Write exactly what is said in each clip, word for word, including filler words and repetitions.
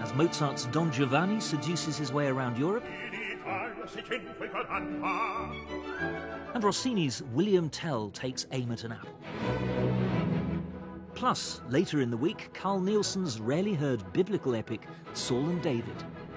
as Mozart's Don Giovanni seduces his way around Europe, and Rossini's William Tell takes aim at an apple. Plus, later in the week, Carl Nielsen's rarely heard biblical epic Saul and David.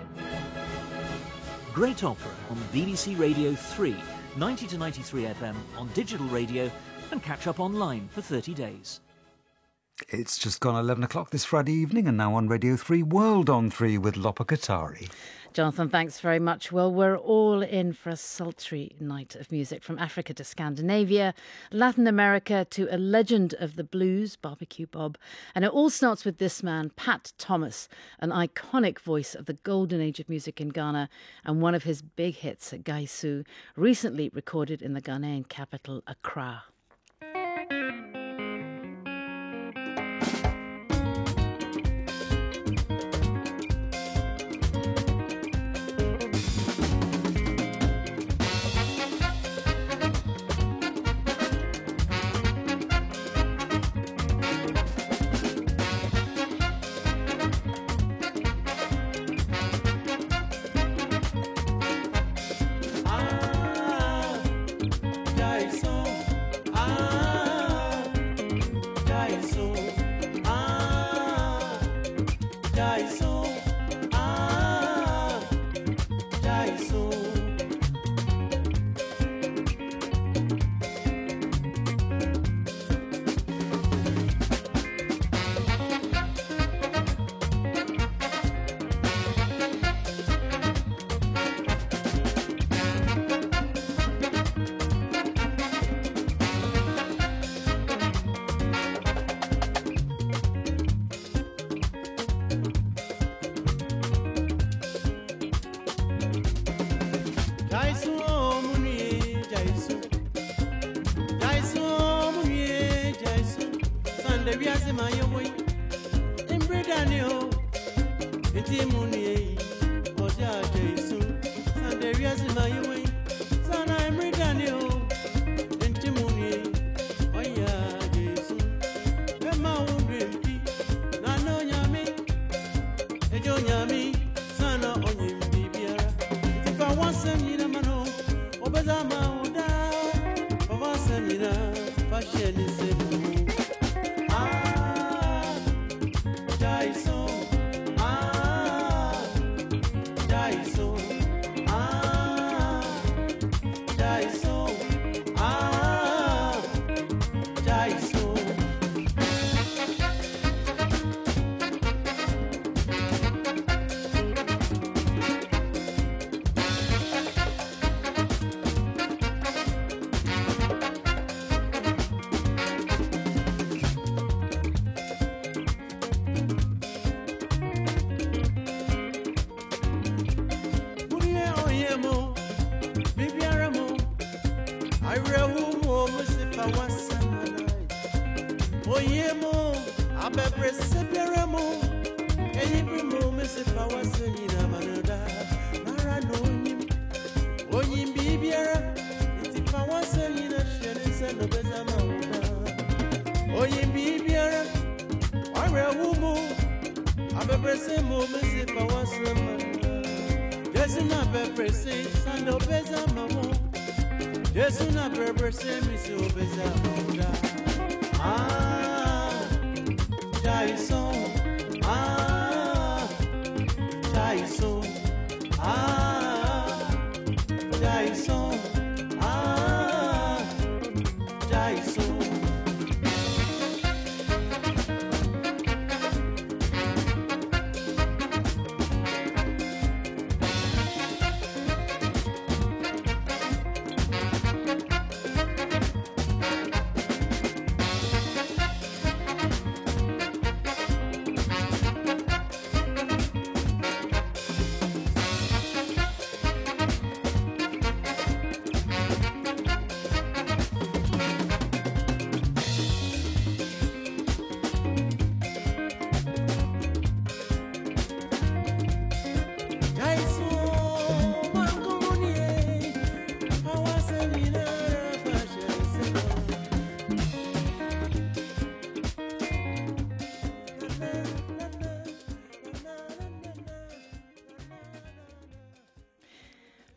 Great opera on B B C Radio three, ninety to ninety-three F M, on digital radio, and catch up online for thirty days. It's just gone eleven o'clock this Friday evening, and now on Radio three, World on three with Lopa Katari. Jonathan, thanks very much. Well, we're all in for a sultry night of music, from Africa to Scandinavia, Latin America to a legend of the blues, Barbecue Bob. And it all starts with this man, Pat Thomas, an iconic voice of the golden age of music in Ghana, and one of his big hits, Gaisu, recently recorded in the Ghanaian capital, Accra.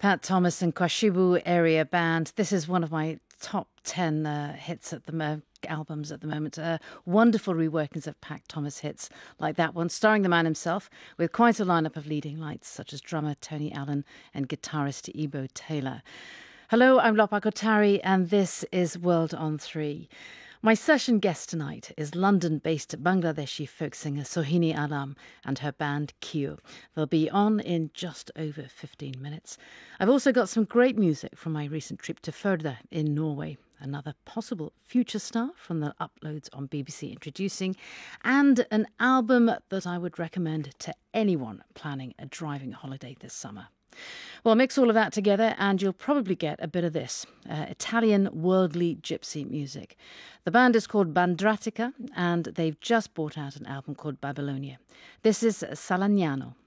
Pat Thomas and Kwashibu Area Band. This is one of my top ten uh, hits at the mo- albums at the moment. Uh, wonderful reworkings of Pat Thomas hits like that one, starring the man himself, with quite a lineup of leading lights, such as drummer Tony Allen and guitarist Ebo Taylor. Hello, I'm Lopa Kotari, and this is World on Three. My session guest tonight is London-based Bangladeshi folk singer Sohini Alam and her band Kyo. They'll be on in just over fifteen minutes. I've also got some great music from my recent trip to Førde in Norway, another possible future star from the uploads on B B C Introducing, and an album that I would recommend to anyone planning a driving holiday this summer. Well, mix all of that together and you'll probably get a bit of this, uh, Italian worldly gypsy music. The band is called Bandratica and they've just brought out an album called Babylonia. This is Salagnano.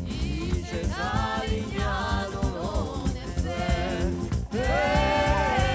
Hey!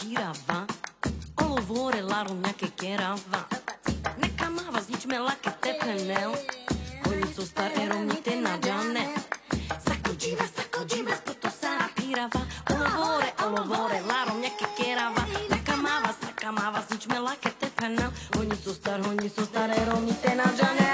pirava. O lovorelaro nejaké kerava. Neka máva zničme laké tepenel. Oni sú staré rovnite na džane. Sakođive, sakođive, spoto sara pirava. O lovore, o lovorelaro nejaké kerava. Neka máva, saka máva zničme laké tepenel. Oni sú staré, oni sú staré rovnite na džane.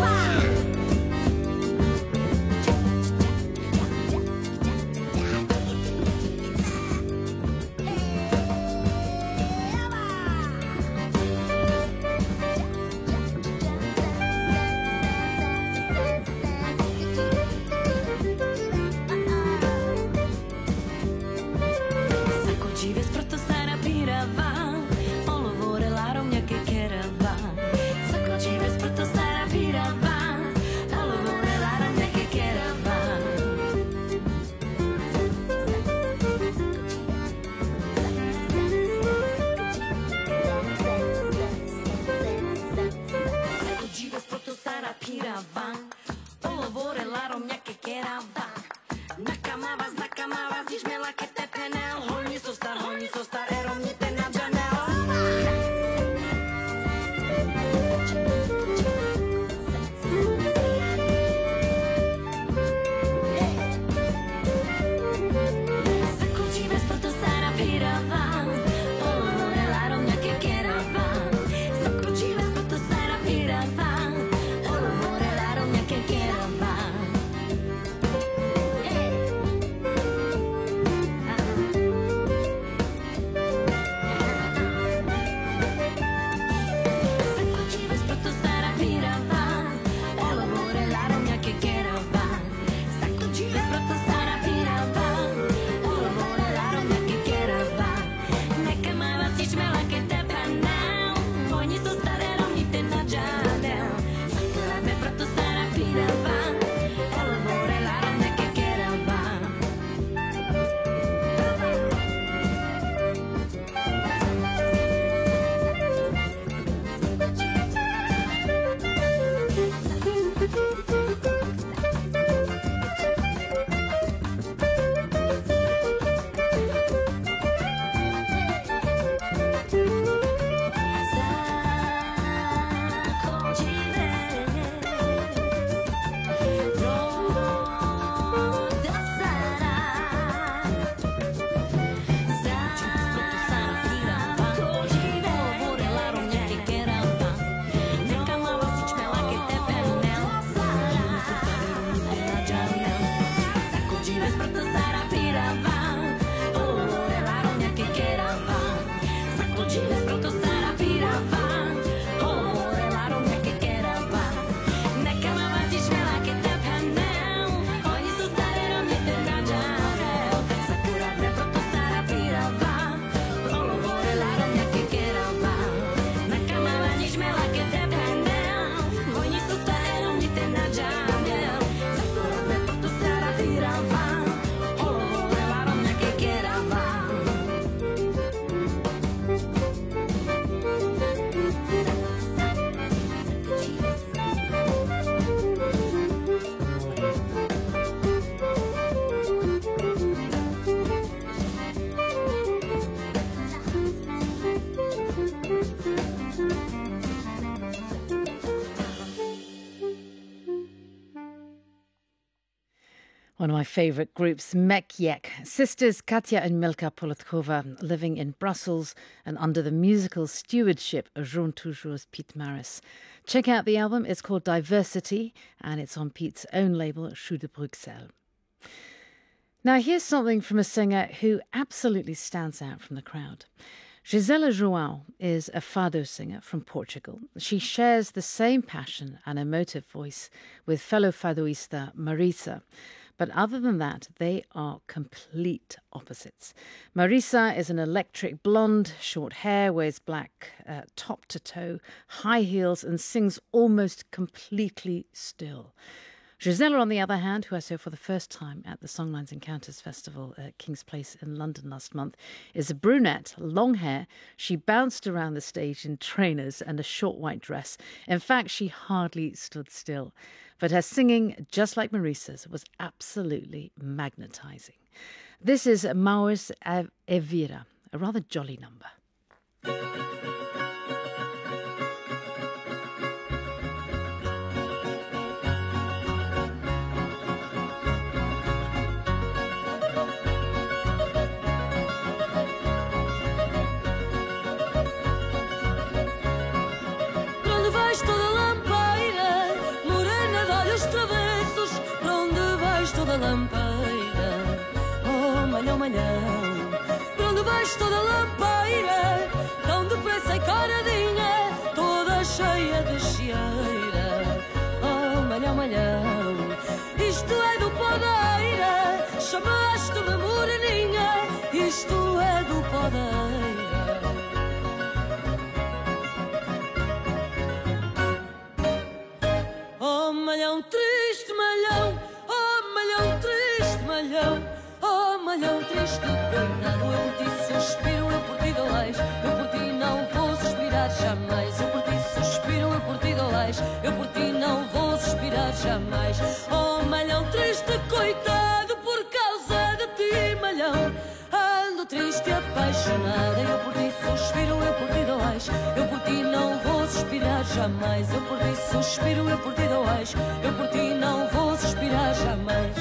One of my favourite groups, Mek-Yek, sisters Katya and Milka Polotkova, living in Brussels and under the musical stewardship of Jean Toujours Pete Maris. Check out the album, it's called Diversity, and it's on Pete's own label, Chou de Bruxelles. Now here's something from a singer who absolutely stands out from the crowd. Gisela João is a fado singer from Portugal. She shares the same passion and emotive voice with fellow fadoista Marisa. But other than that, they are complete opposites. Marisa is an electric blonde, short hair, wears black uh, top to toe, high heels, and sings almost completely still. Gisela, on the other hand, who I saw for the first time at the Songlines Encounters Festival at King's Place in London last month, is a brunette, long hair. She bounced around the stage in trainers and a short white dress. In fact, she hardly stood still. But her singing, just like Marisa's, was absolutely magnetizing. This is Maues Evira, A rather jolly number. Lampeira, oh malhão, malhão, para onde vais toda lampeira, tão depressa e caradinha, toda cheia de chieira, oh malhão, malhão, isto é do Podeira, chamaste-me moreninha, isto é do Podeira. Oh malhão, triste malhão, oh malhão triste, coitado, eu por ti suspiro, eu por ti dou leis, eu por ti não vou suspirar jamais, eu por ti suspiro, eu por ti dou leis, eu por ti não vou suspirar jamais. Oh malhão triste, coitado, por causa de ti, malhão, ando triste e apaixonada, eu por ti suspiro, eu por ti dou leis, eu por ti não vou suspirar jamais, eu por ti suspiro, eu por ti dou leis, eu por ti não vou suspirar jamais.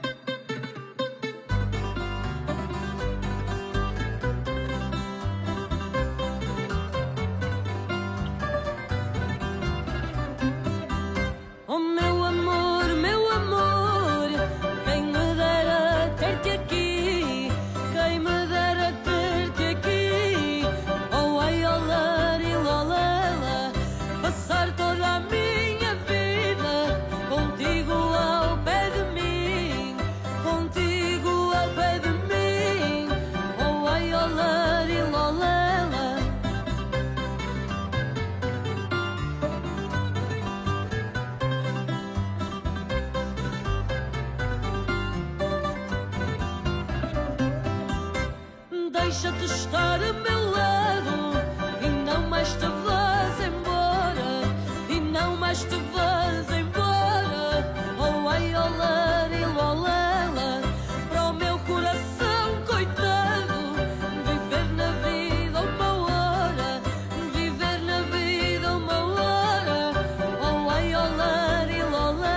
Deixa-te estar a meu lado e não mais te vás embora, e não mais te vás embora. Oh ai, olá, ilolela, para o meu coração, coitado, viver na vida uma hora, viver na vida uma hora. Oh ai, olá, ilolela.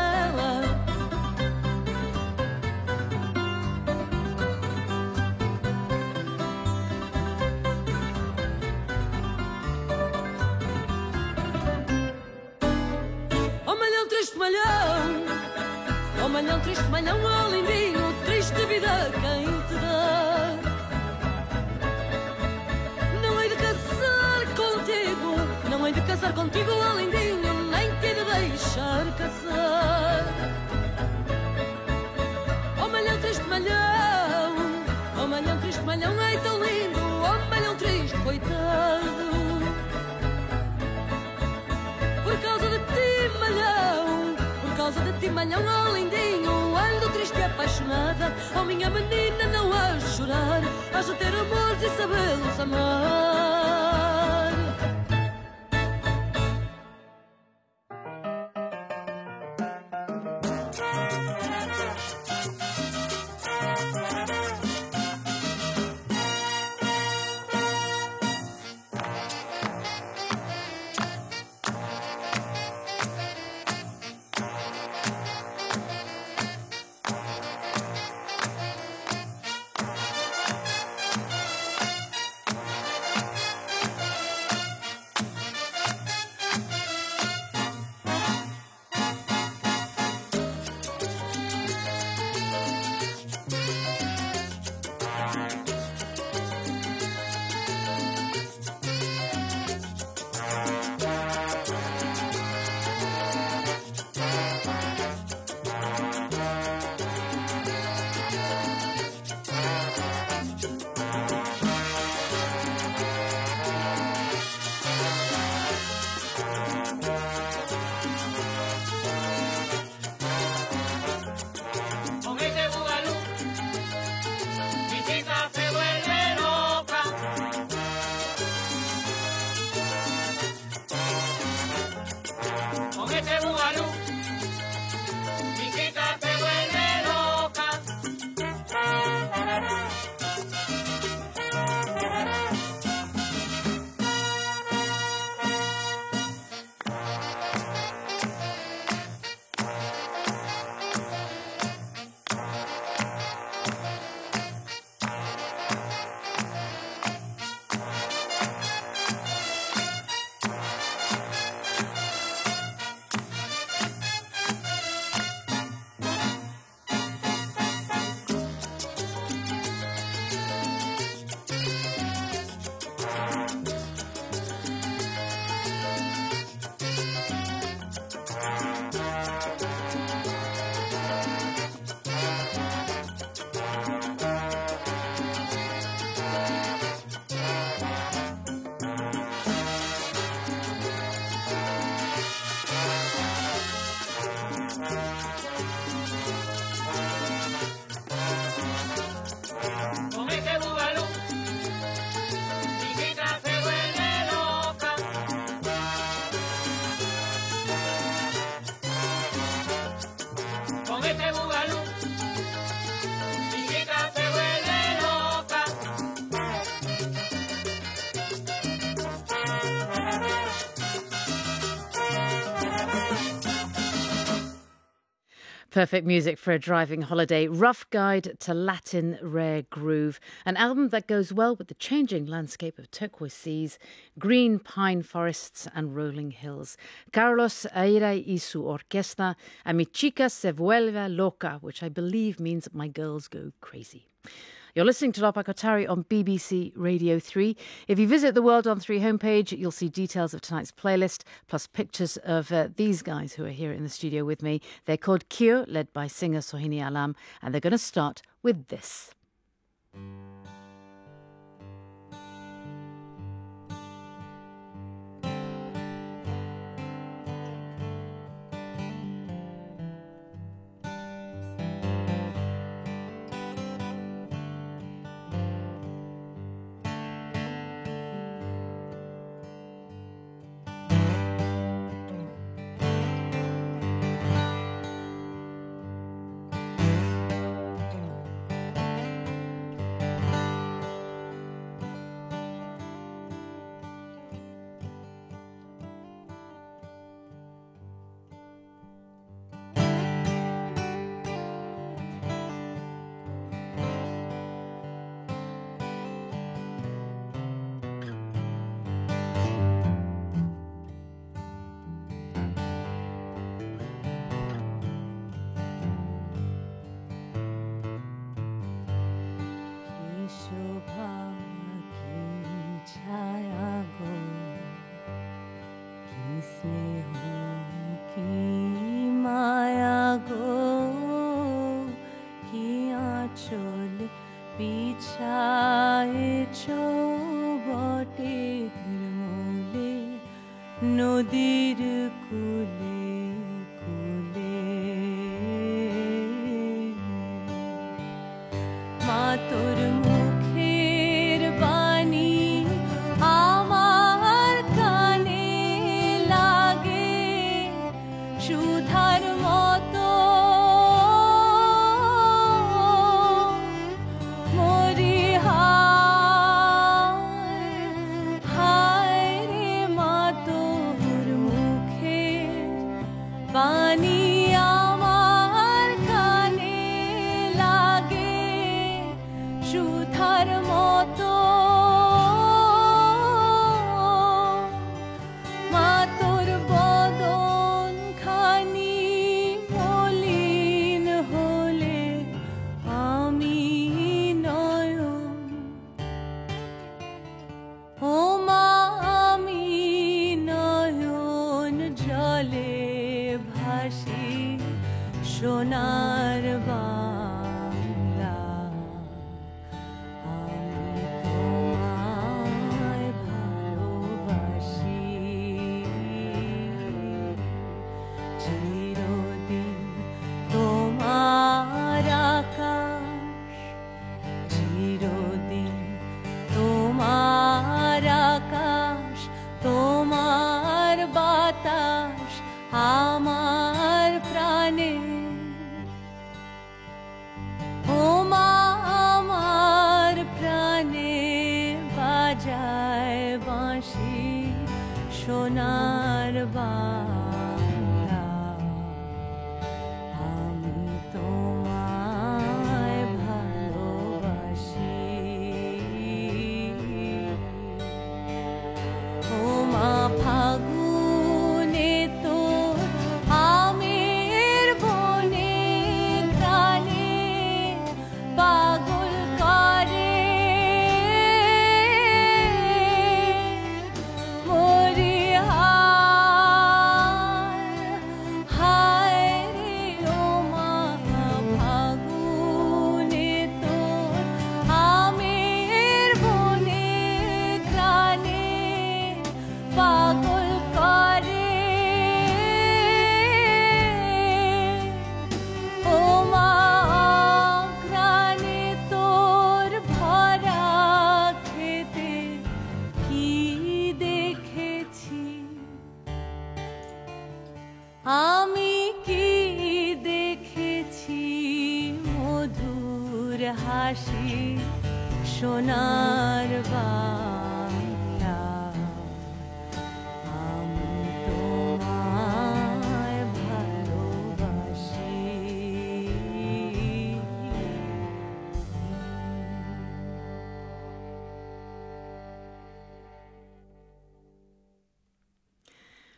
Oh malhão, triste malhão, oh lindinho, triste vida quem te dá. Não hei de casar contigo, não hei de casar contigo, oh lindinho, nem te hei de deixar casar. Oh malhão, triste malhão, oh malhão, triste malhão, ai tão lindo, oh malhão triste, coitado. Por causa de ti, malhão, por causa de ti, malhão, oh lindinho, ando triste e apaixonada. Oh minha menina, não hás de chorar, hás de ter amores e sabê-los amar. Perfect music for a driving holiday. Rough Guide to Latin Rare Groove. An album that goes well with the changing landscape of turquoise seas, green pine forests and rolling hills. Carlos Aira y su orquesta, a mi chica se vuelve loca, which I believe means my girls go crazy. You're listening to Lopa Kotari on B B C Radio three. If you visit the World on three homepage, you'll see details of tonight's playlist, plus pictures of uh, these guys who are here in the studio with me. They're called Kyo, led by singer Sohini Alam, and they're going to start with this.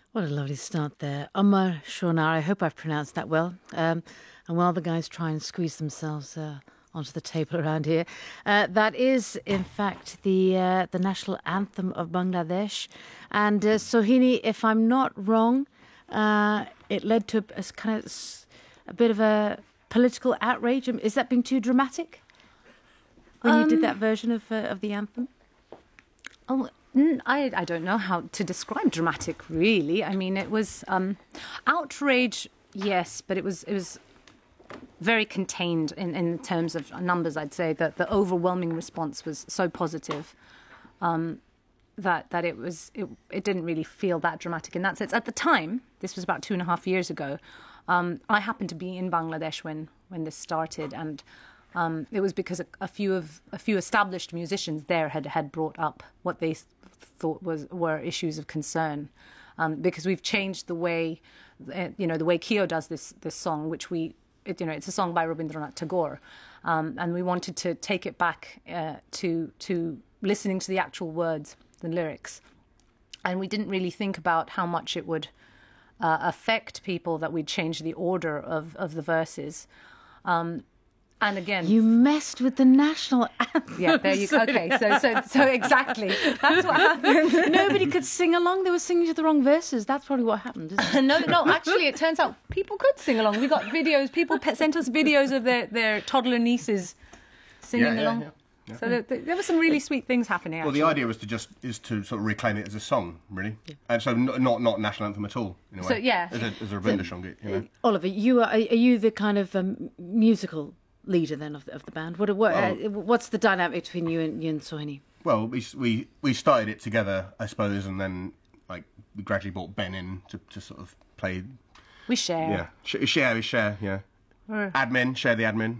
What a lovely start there. Amar Shonar, I hope I've pronounced that well. Um, and while the guys try and squeeze themselves uh, onto the table around here, uh, that is, in fact, the uh, the national anthem of Bangladesh. And uh, Sohini, if I'm not wrong, uh, it led to a, a kind of s- a bit of a political outrage. Is that being too dramatic when um, you did that version of uh, of the anthem? Oh, I, I don't know how to describe dramatic, really. I mean, it was um, outrage, yes, but it was it was very contained in, in terms of numbers, I'd say. That the overwhelming response was so positive um, that that it was it, it didn't really feel that dramatic in that sense. At the time, this was about two and a half years ago, um, I happened to be in Bangladesh when, when this started, and um, it was because a, a few of a few established musicians there had, had brought up what they thought was were issues of concern, um, because we've changed the way, uh, you know, the way Kyo does this this song, which we, it, you know, it's a song by Rabindranath Tagore, um, and we wanted to take it back uh, to to listening to the actual words, the lyrics, and we didn't really think about how much it would uh, affect people that we'd change the order of of the verses. Um, And again, you messed with the national anthem. Yeah, there you go. Okay, so so so exactly. That's what happened. Nobody could sing along. They were singing to the wrong verses. That's probably what happened. Isn't it? no, no. Actually, it turns out people could sing along. We got videos. People pe- sent us videos of their, their toddler nieces singing Yeah, yeah, along. yeah, yeah. So there, there were some really sweet things happening. Well, Actually. the idea was to just is to sort of reclaim it as a song, really, yeah. And so not, not not national anthem at all. In a way. So yeah, as a, as a Ravinder song, you know. Oliver, you are are you the kind of um, musical leader then of the, of the band? What, what uh, what's the dynamic between you and you and Sohini? Well, we we we started it together, I suppose, and then like we gradually brought Ben in to, to sort of play. We share. Yeah, Sh- share, we share. Yeah. We're... Admin, share the admin.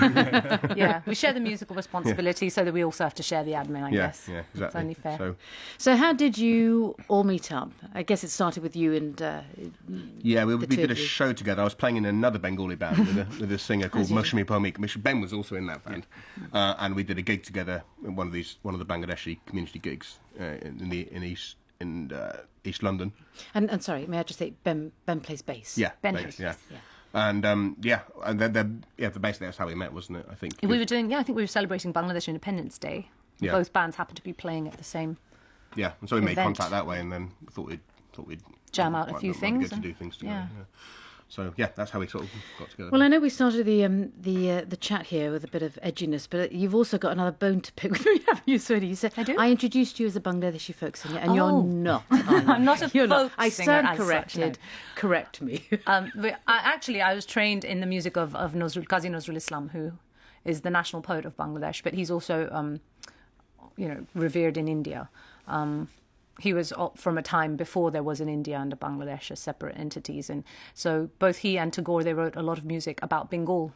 Yeah, we share the musical responsibility, yeah. So that we also have to share the admin, I yeah, guess. Yeah, exactly. It's only fair. So, so how did you all meet up? I guess it started with you and. Uh, yeah, we, we did a show together. I was playing in another Bengali band with a, with a singer called Moshmi Pomik. Ben was also in that band, uh, and we did a gig together in one of these one of the Bangladeshi community gigs uh, in the in East in uh, East London. And, and sorry, may I just say Ben Ben plays bass? Yeah, Ben bass, plays yeah. bass. Yeah. And um, yeah, and then, then yeah, basically that's how we met, wasn't it? I think we were doing. Yeah, I think we were celebrating Bangladesh Independence Day. Yeah. Both bands happened to be playing at the same. Yeah, and so we event. made contact that way, and then thought we'd thought we'd jam out a few things. Good and, to do things together. Yeah. Yeah. So yeah, that's how we sort of got together. Well, I know we started the um, the uh, the chat here with a bit of edginess, but you've also got another bone to pick with me, haven't you, Sohini? You said I do. I introduced you as a Bangladeshi folk singer, and oh. you're not. I'm not a you're folk not. I singer. stand as corrected. Such, no. Correct me. um, but I, actually, I was trained in the music of of Nazrul, Qazi Nazrul Islam, who is the national poet of Bangladesh, but he's also, um, you know, revered in India. Um, He was from a time before there was an India and a Bangladesh as separate entities. And so both he and Tagore, they wrote a lot of music about Bengal.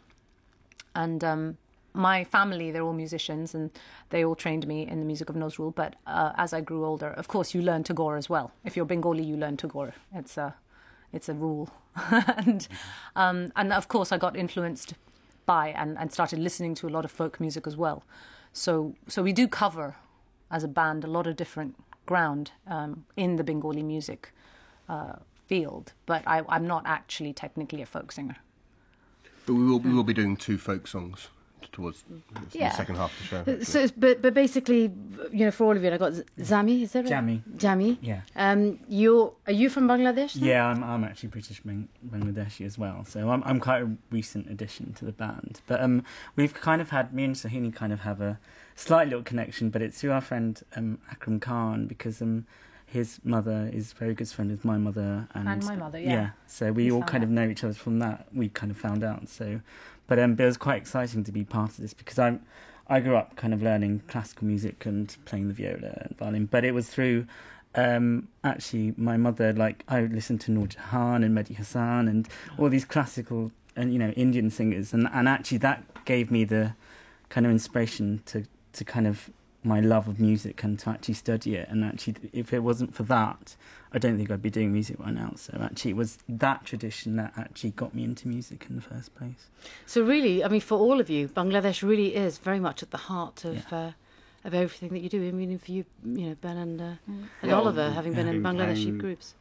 And um, my family, they're all musicians, and they all trained me in the music of Nazrul. But uh, as I grew older, of course, you learn Tagore as well. If you're Bengali, you learn Tagore. It's a, it's a rule. and, um, and of course, I got influenced by and, and started listening to a lot of folk music as well. So, so we do cover, as a band, a lot of different ground um, in the Bengali music uh, field, but I, I'm not actually technically a folk singer. But we will we will be doing two folk songs towards yeah. the second half of the show. So, but but basically, you know, for all of you, I got Zami. Is that right? Jami. Jami. Yeah. Um, you are you from Bangladesh? Then? Yeah, I'm I'm actually British Bang- Bangladeshi as well, so I'm I'm quite a recent addition to the band. But um, we've kind of had me and Sohini kind of have a slight little connection, but it's through our friend um, Akram Khan, because um, his mother is very good friend with my mother and, and my mother. Yeah. Yeah. So we, we all kind out. of know each other from that. We kind of found out. So, but um, but it was quite exciting to be part of this, because I'm I grew up kind of learning classical music and playing the viola and violin, but it was through. Um, actually, my mother, like, I listened to Noor Jahan and Mehdi Hassan and all these classical and, you know, Indian singers, and, and actually that gave me the kind of inspiration to, to kind of my love of music and to actually study it. And actually, if it wasn't for that, I don't think I'd be doing music right now. So actually, it was that tradition that actually got me into music in the first place. So really, I mean, for all of you, Bangladesh really is very much at the heart of yeah. uh, of everything that you do. I mean, for you, you know, Ben and, uh, mm. and well, Oliver, having been in Bangladeshi playing, groups.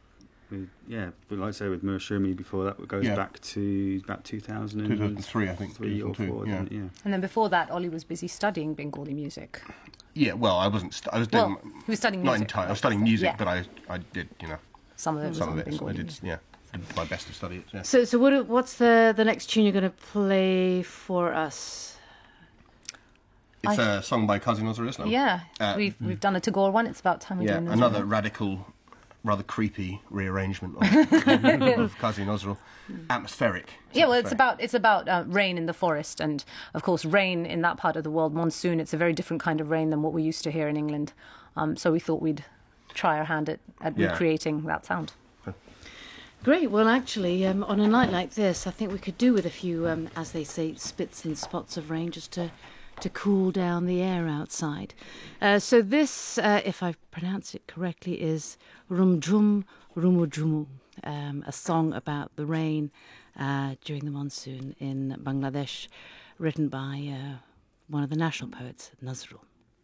with, yeah, but like I say, with Murashumi before that, it goes Yeah. back to about two thousand two thousand three, I think. three or two thousand two, four, yeah. isn't it? Yeah. And then before that, Ollie was busy studying Bengali music. Yeah, well, I wasn't. St- I was doing. Well, he was studying not music. entirely. I was studying music, Yeah. but I, I did, you know, Some of it was some on of it. Bengali I did, music. yeah, did my best to study it. Yeah. So, so what? What's the the next tune you're going to play for us? It's I- a song by Kazi Nozir Islam. Yeah, Uh, we've we've done a Tagore one. It's about time we Yeah, do another radical, rather creepy rearrangement of, of Kazi Nozrul. Atmospheric. Yeah, well, it's Atmospheric. about it's about uh, rain in the forest, and of course, rain in that part of the world, monsoon. It's a very different kind of rain than what we used to hear in England. Um, so we thought we'd try our hand at, at Yeah. recreating that sound. Great. Well, actually, um, on a night like this, I think we could do with a few, um, as they say, spits and spots of rain just to to cool down the air outside. Uh, so this, uh, if I pronounce it correctly, is Rumjum Rumujumu, um, a song about the rain uh, during the monsoon in Bangladesh, written by uh, one of the national poets, Nazrul.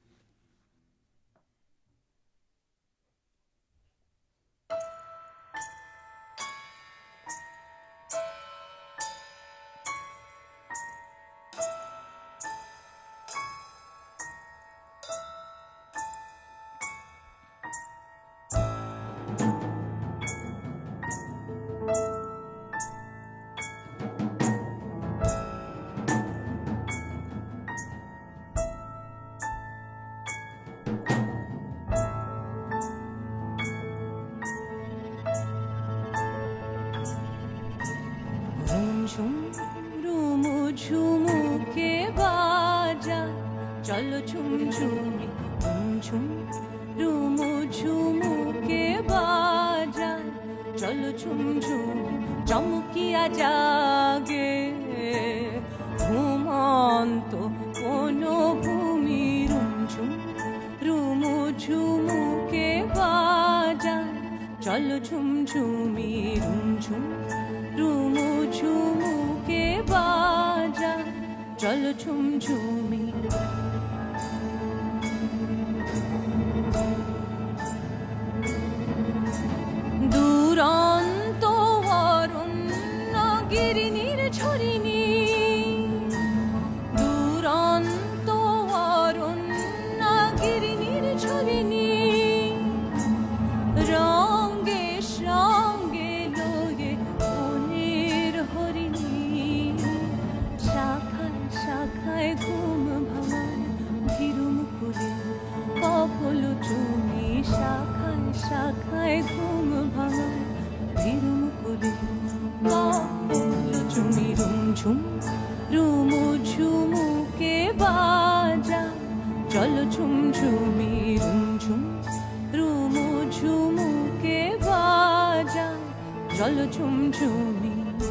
ঝুম রুমু ঝুমু কে বাজা চলো ঝুম ঝুমি ঝুম ঝুম রুমু ঝুমু কে বাজা চলো ঝুম ঝুমি চমকিয়া জাগে ঘুমন্ত কোনো ভূমি রুমঝুম রুমু ঝুমু কে বাজা চলো ঝুম ঝুমি রুমঝুম রুমু ঝুমু কে বাজা চলো ঝুম ঝুমি দুরন্ত অরণ্য গিরিনীর ঝরিণী দুরন্ত অরণ্য গিরিনীর ঝরিণী রঙ্গে সঙ্গে লয়ে মনের হরিণী শাখায় শাখায় ঘুম ভাঙায় ভীরু মুকুলে কপল চুমি শাখায় শাখায় ঘুম ভাঙায় ভীরু মুকুলে কপল চুমি রুমঝুম রুমু ঝুমু কে বাজা চলো ঝুম ঝুমি রুমঝুম রুমু ঝুমু কে বাজা চলো ঝুম ঝুমি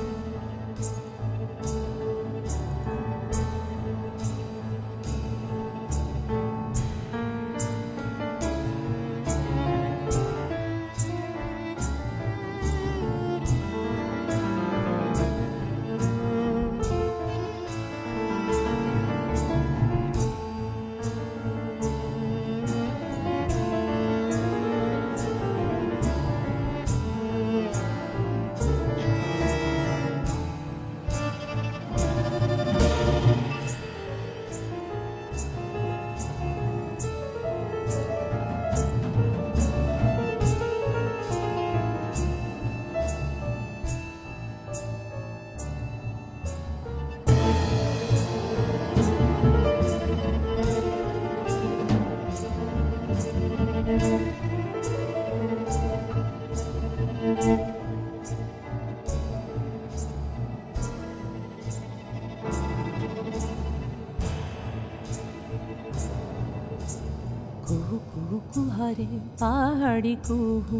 কুহু কুহু কুহারে পাহাড়ি কুহু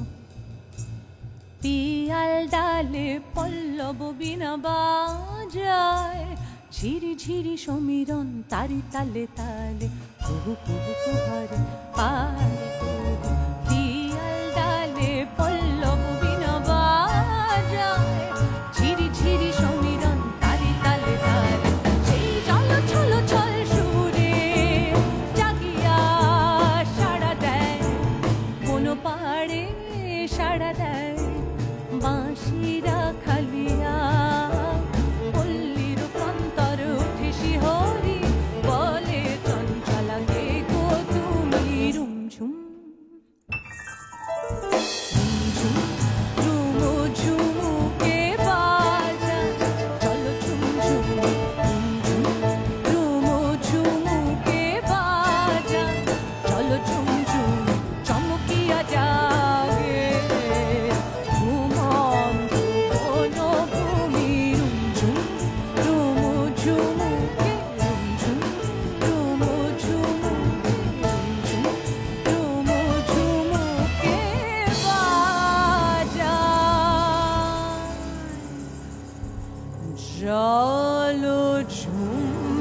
পিয়াল ডালে পল্লব বিনা বাজায় ঝিরি ঝিরি সমীরণ তারি তালে তালে কুহু কুহু কুহারে পাহাড়ি কুহু পিয়াল ডালে পল্লব বিনা বাজায় ঝিরি ঝিরি সমীরণ তারি তালে তালে সেই চল চল চল সুরে জাগিয়া সাড়া দেয় কোন পাড়ে সাড়া দেয় বাঁশিরা খালিয়া পল্লীর প্রান্তর উঠে শিহরি বলে চঞ্চলা কে গো তুমি রুমঝুম ঝুমঝুম ঝুমু ঝুমু কে বাজা চলো ঝুমঝুম ঝুমঝুম ঝুমু ঝুমু কে বাজা চলো ঝুমঝুম চমকিয়া জাগে ঘুমন্ত বনভূমি রুমঝুম ঝুমু ঝুমু কে রুমঝুম ঝুমু ঝুমু ঝুমঝুম ঝুমু ঝুমু কে বাজা চলো ঝুম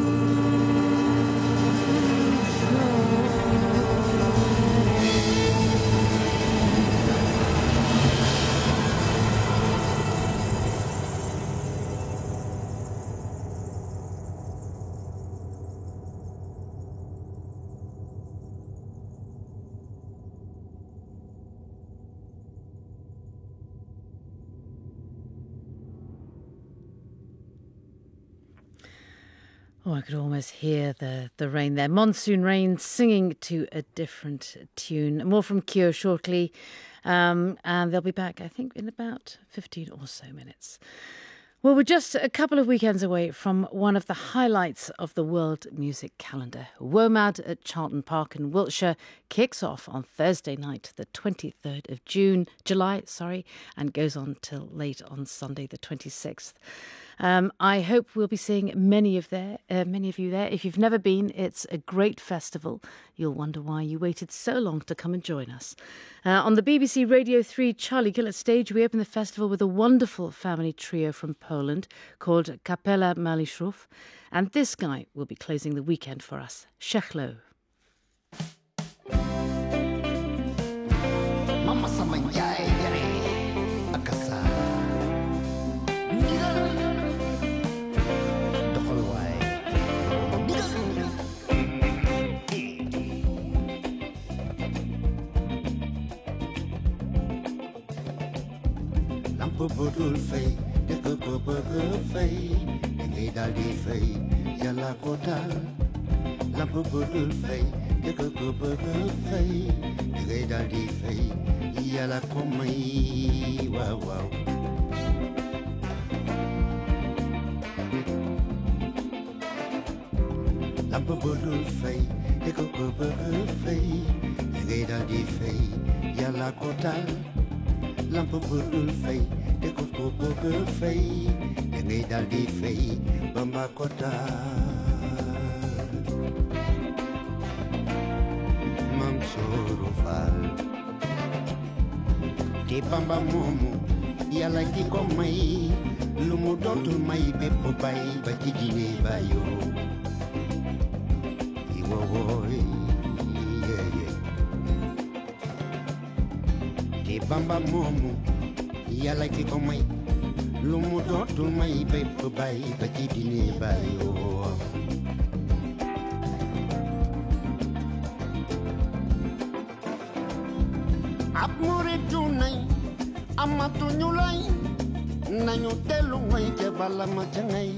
Oh, I could almost hear the, the rain there. Monsoon Rain singing to a different tune. More from Cure shortly. Um, and they'll be back, I think, in about fifteen or so minutes. Well, we're just a couple of weekends away from one of the highlights of the world music calendar. WOMAD at Charlton Park in Wiltshire kicks off on Thursday night, the twenty-third of June, July, sorry, and goes on till late on Sunday, the twenty-sixth. Um, I hope we'll be seeing many of there, uh, many of you there. If you've never been, it's a great festival. You'll wonder why you waited so long to come and join us. Uh, on the B B C Radio three Charlie Gillett stage, we open the festival with a wonderful family trio from Poland called Kapela Maliszów. And this guy will be closing the weekend for us, Szechlo. Mama samajai yare akasa lampu bodul fay de ko ko bëgg fay ngay dal di fay yalla ko dal lampu bodul fay de ko ko bëgg fay ngay dal di fay yalla ko may waaw waaw lampu bodul fay de ko ko bëgg fay ngay dal di fay yalla ko dal lampu bodul fay de ko ko bëgg fay ngay dal di fay bamba ko dal mam soro fal di bamba momu yalla ki ko may lu mu dootul may bépp bay ba ci dine bayo iwo woy yeah yeah di bamba momu yalla ki ko may lu mu dootul may bépp bay ba ci dine bayo ab muridu nay amatu ñu lay nañu delu may ke bala ma ca ngay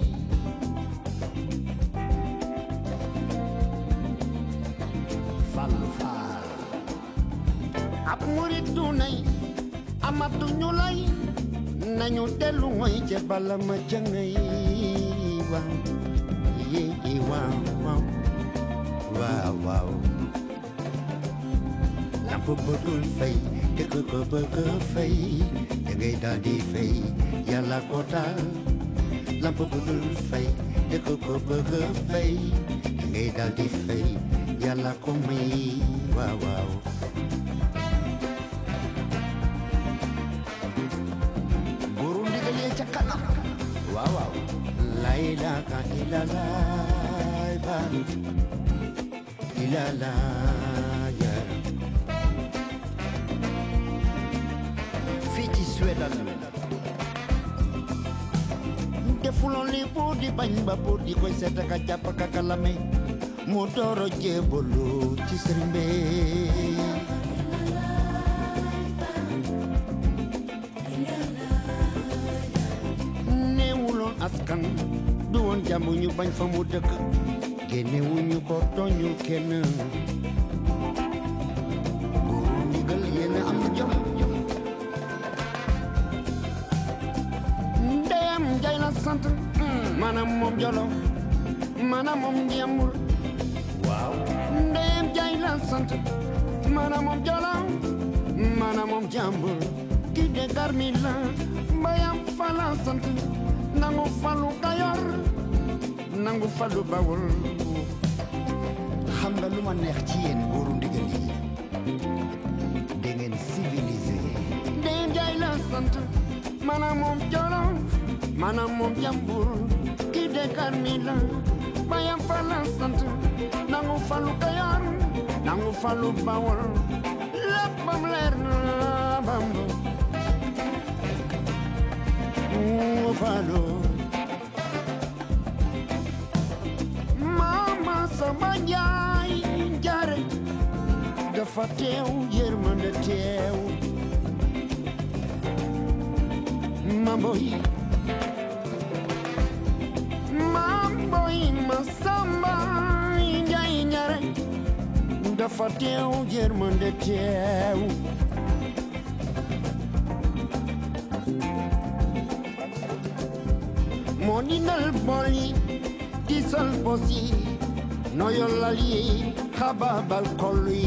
fallu fal ab muridu nay amatu ñu lay nañu delu may ke bala ma ca ngay wa ye ye wa wa wa wa lampu bodul fay de ko ko bëgg fay ngay dal di fay yalla ko dal lampu bodul fay de ko ko bëgg fay ngay dal di fay yalla ko may waaw waaw buru ndigal ca kanam waaw waaw la ilaha illallah illallah defulon li pour di bañ ba pour di koy seet ka jàpp ka kalame mu dooro jébbalu ci sëriñ bi rambuñu bañ fa mu dëkk génnewuñu ko tooñu kenn góoru ndigal yéen am jom ndeyam Njaay la sant maanaam moom jolo maanaam moom njembur waaw ndeyam Njaay la sant maanaam moom jolo maanaam moom jàmbur ki de garmi la mbayam fa la sant nangu falu Kayor nangu falu Bawol xam nga lu ma neex ci yéen góoru ndigal yi da ngeen civilisé ndeyam Njaay la sant maanaam moom jolo maanaam moom jàmbur ki de garmi la mbayam fa la sant nangu falu Kayor nangu falu Bawol léppam leer na bam mu falu Mama Samba Njaay jaare dafa teew yërmande teew mamboy mamboy ma Samba Njaay jaare dafa teew yërmande teew moo dindal bool yi diisal bos yi noyol lal yi xabaabal kol yi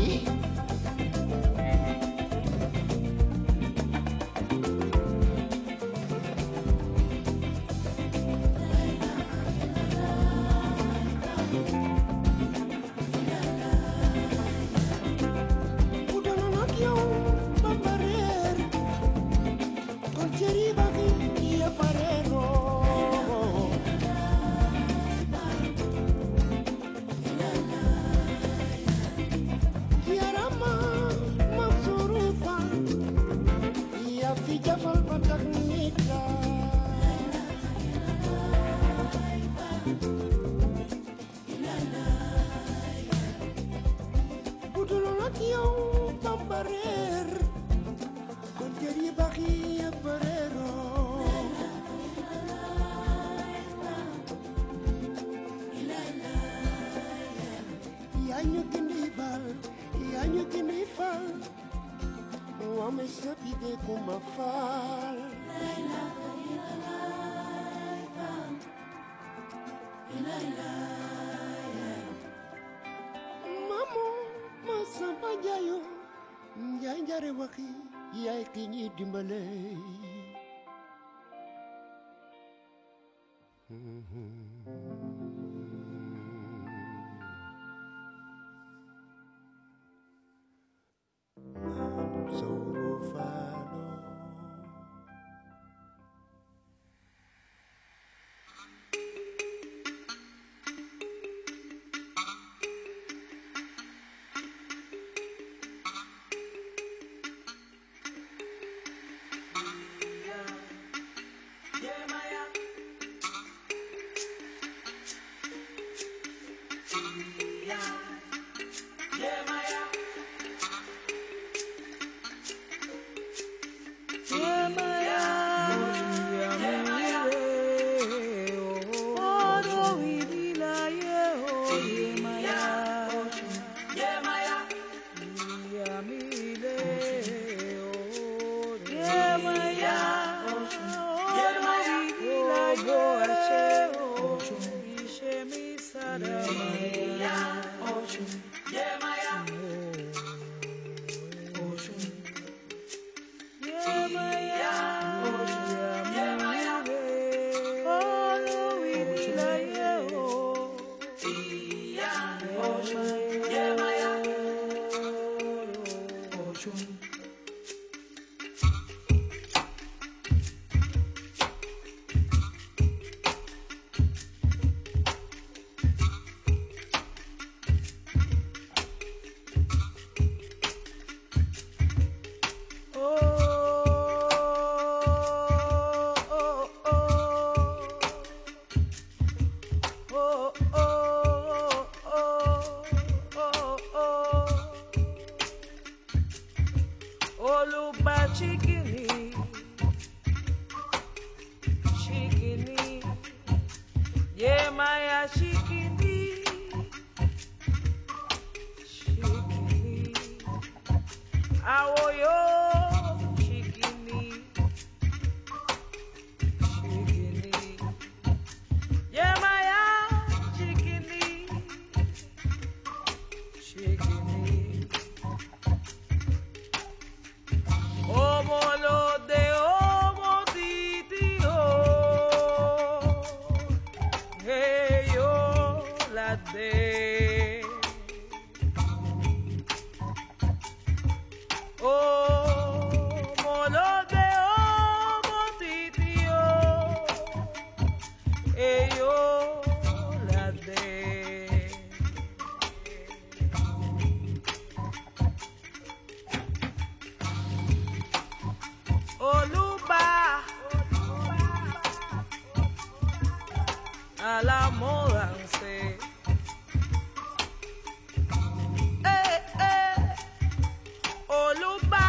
dimbale Yeah, my Awoyo, chikini, chikini. Yemaya, chikini, chikini. Omolo de omo titio, hey yo la de. Omolo de omo titio, hey yo la de. Oluba a la modanse. Eh, eh, Oluba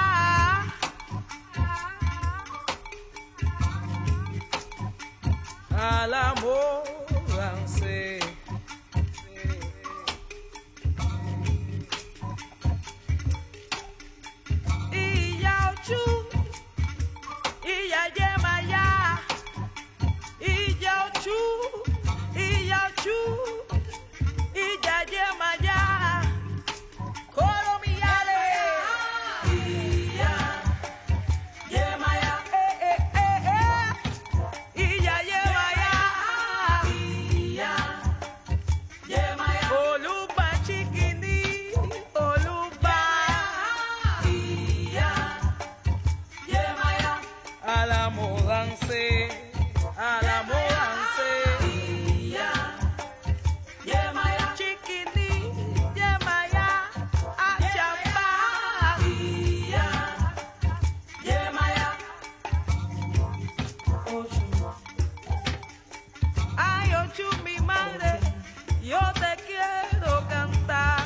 a la modanse. Iya ochu. Iya yemaya, iya ochu, iya ochu, iya yemaya, kolomiale, iya yemaya, eh eh eh eh, iya yemaya, iya yemaya, oluba chikini, oluba, iya yemaya. A la modanse, a la modanse. Iya, yemaya, chikini, yemaya, achamba. Iya, yemaya, ocho. Ay, ocho, mi madre, yo te quiero cantar.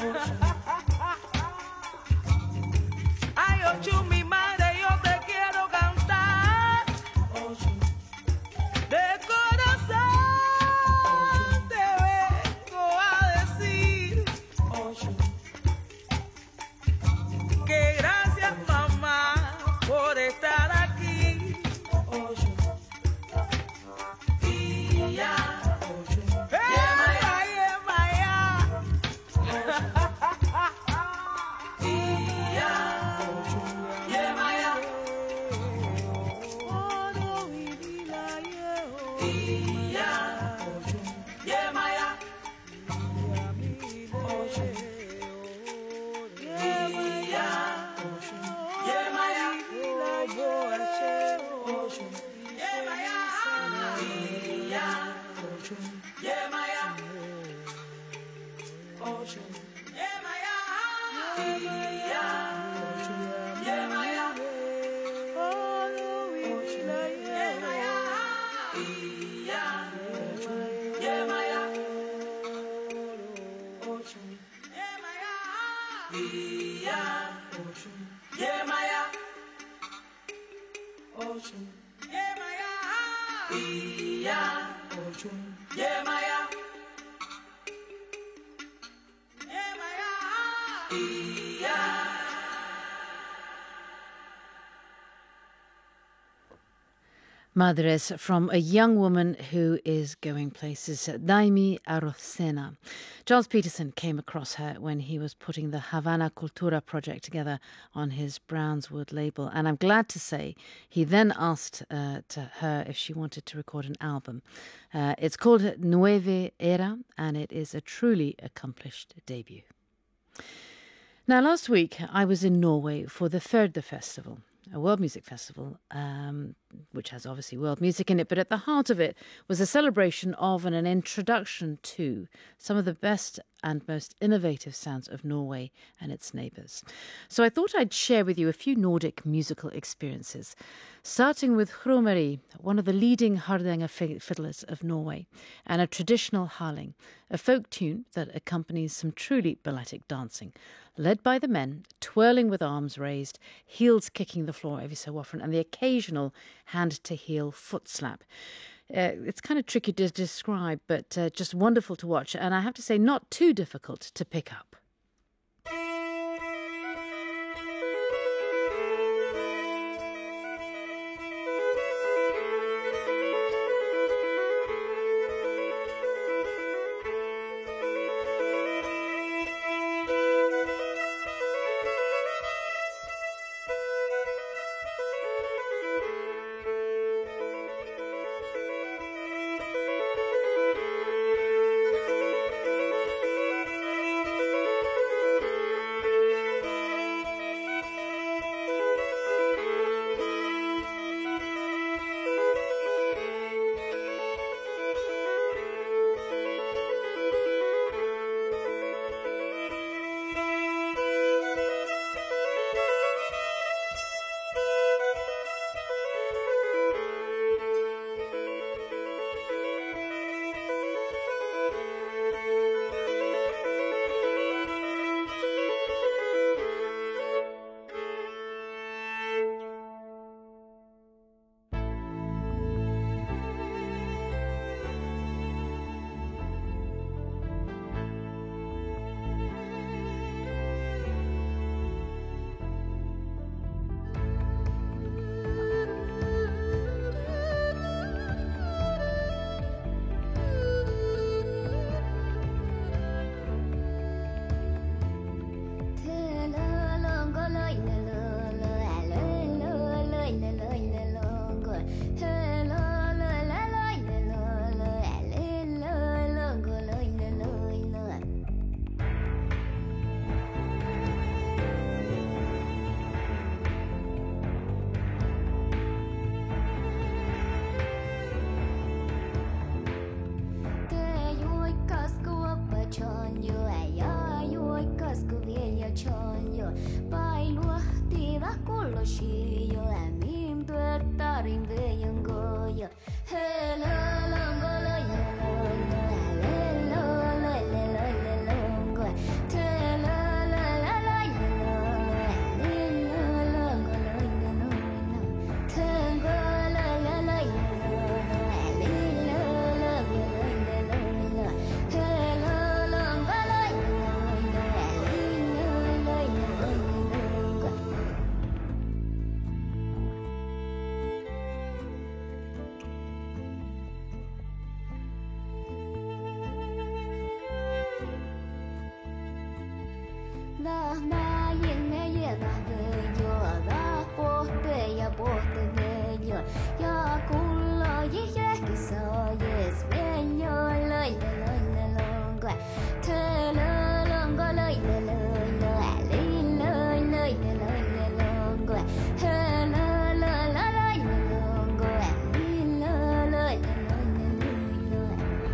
Ay, ocho, mi madre, yo te quiero cantar. De corazón te vengo a decir que gracias, mamá, por estar aquí. Y ya, Yemaya, Yemaya. Y ya, Yemaya. Oh, no, mi vida, yeah. Y ya, Yemaya. Y ya, Yemaya. Madres, from a young woman who is going places, Daimi Arocena. Giles Peterson came across her when he was putting the Havana Cultura project together on his Brownswood label, and I'm glad to say he then asked uh, to her if she wanted to record an album. Uh, it's called Nueve Era, and it is a truly accomplished debut. Now, last week I was in Norway for the Førde Festival, a world music festival, um, which has obviously world music in it, but at the heart of it was a celebration of and an introduction to some of the best and most innovative sounds of Norway and its neighbours. So I thought I'd share with you a few Nordic musical experiences, starting with Hromeri, one of the leading Hardanger fiddlers of Norway, and a traditional harling, a folk tune that accompanies some truly balletic dancing, led by the men, twirling with arms raised, heels kicking the floor every so often, and the occasional hand-to-heel foot slap. Uh, it's kind of tricky to describe, but uh, just wonderful to watch, and I have to say not too difficult to pick up. lo shi yo amin tu tarin ve yung go yo hello long go lo yo hello lo le lo le long go te la la la la yo le lo long go lo yo no te go la la la yo le lo lo go lo le lo hello long go lo yo La ma yin me ye la ve yo la po te ya po te ve yo ya kun lo ye ye ki so yes me yo lo le lo le lo ga te lo lo ga lo le lo lo le lo lo le lo le lo ga he lo lo la la le lo ga le lo lo le lo le lo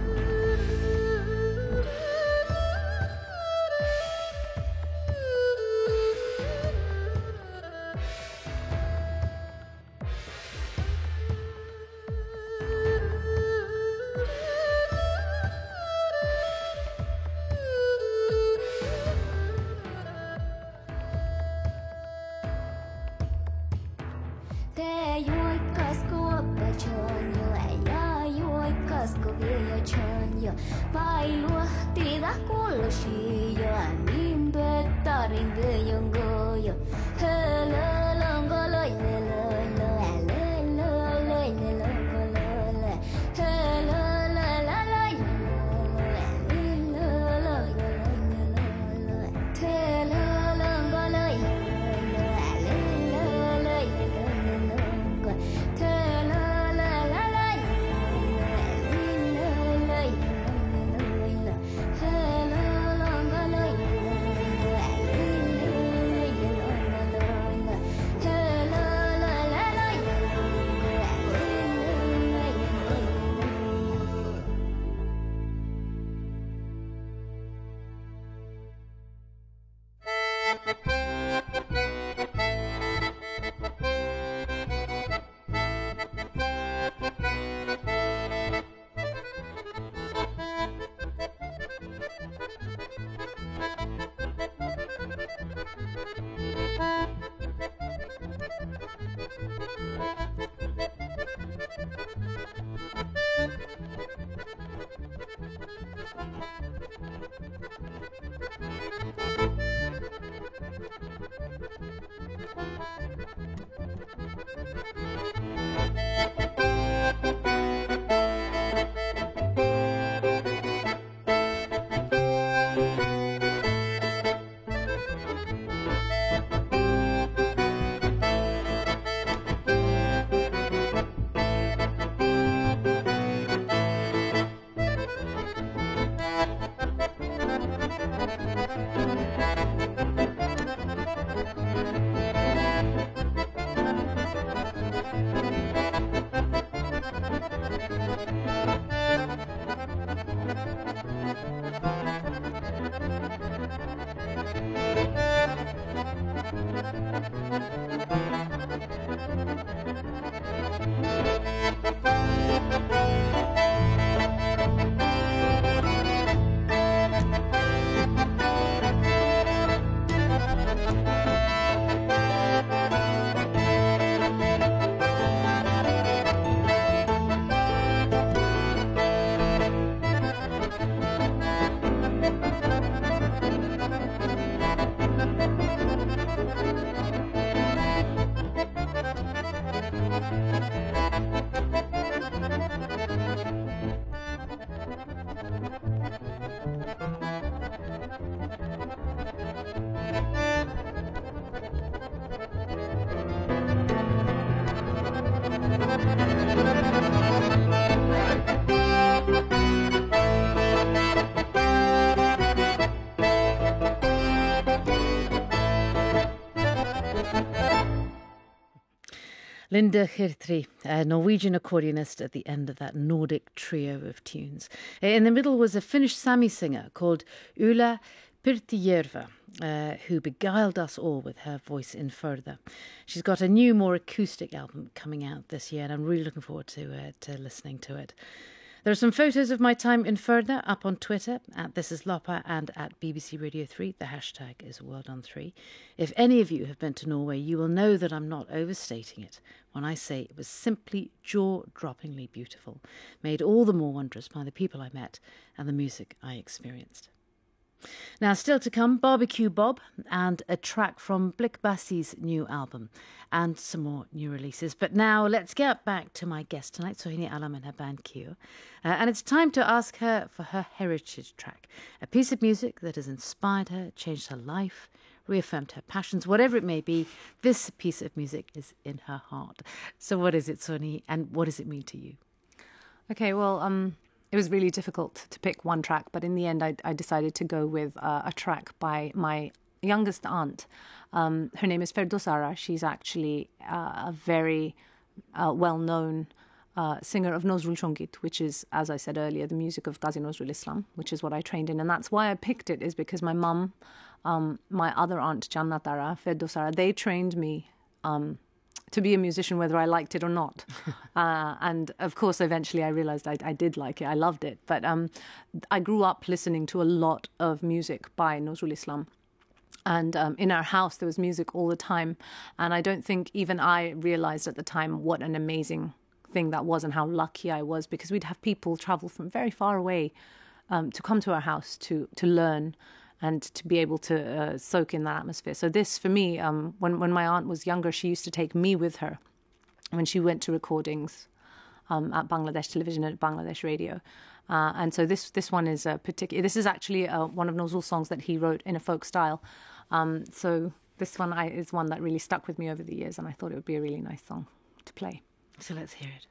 Te yoi casco pa chonyo ya yoi casco via chonyo pai lu ti da culo shi yo anim be tarin ve yung go yo hello long go lo le lo lo le lo lo le lo go lo le hello la la la le lo lo go lo lo te lo long go lo le lo le lo le lo te la la la la Linda Hirtri, a Norwegian accordionist at the end of that Nordic trio of tunes. In the middle was a Finnish Sami singer called Ulla Pirti Yerva, uh, who beguiled us all with her voice in Further. She's got a new, more acoustic album coming out this year, and I'm really looking forward to, uh, to listening to it. There are some photos of my time in Further up on Twitter, at This Is Loppa and at B B C Radio three. The hashtag is World on three. If any of you have been to Norway, you will know that I'm not overstating it when I say it was simply jaw-droppingly beautiful, made all the more wondrous by the people I met and the music I experienced. Now, still to come, Barbecue Bob and a track from Blick Bassi's new album and some more new releases. But now let's get back to my guest tonight, Sohini Alam and her band Kyo. Uh, and it's time to ask her for her heritage track, a piece of music that has inspired her, changed her life, reaffirmed her passions, whatever it may be. This piece of music is in her heart. So what is it, Sohini, and what does it mean to you? Okay, well, um... it was really difficult to pick one track, but in the end, I, I decided to go with uh, a track by my youngest aunt. Um, her name is Ferdosara. She's actually uh, a very uh, well-known uh, singer of Nozrul Shongit, which is, as I said earlier, the music of Ghazi Nozrul Islam, which is what I trained in. And that's why I picked it, is because my mum, um, my other aunt, Jannatara, Ferdosara, they trained me um, to be a musician, whether I liked it or not. uh, and of course, eventually I realized I, I did like it. I loved it. But um, I grew up listening to a lot of music by Nozrul Islam. And um, in our house, there was music all the time. And I don't think even I realized at the time what an amazing thing that was and how lucky I was, because we'd have people travel from very far away um, to come to our house to, to learn and to be able to uh, soak in that atmosphere. So this, for me, um, when, when my aunt was younger, she used to take me with her when she went to recordings um, at Bangladesh Television and at Bangladesh Radio. Uh, and so this this one is a particular. This is actually uh, one of Nozrul's songs that he wrote in a folk style. Um, so this one I, is one that really stuck with me over the years, and I thought it would be a really nice song to play. So let's hear it.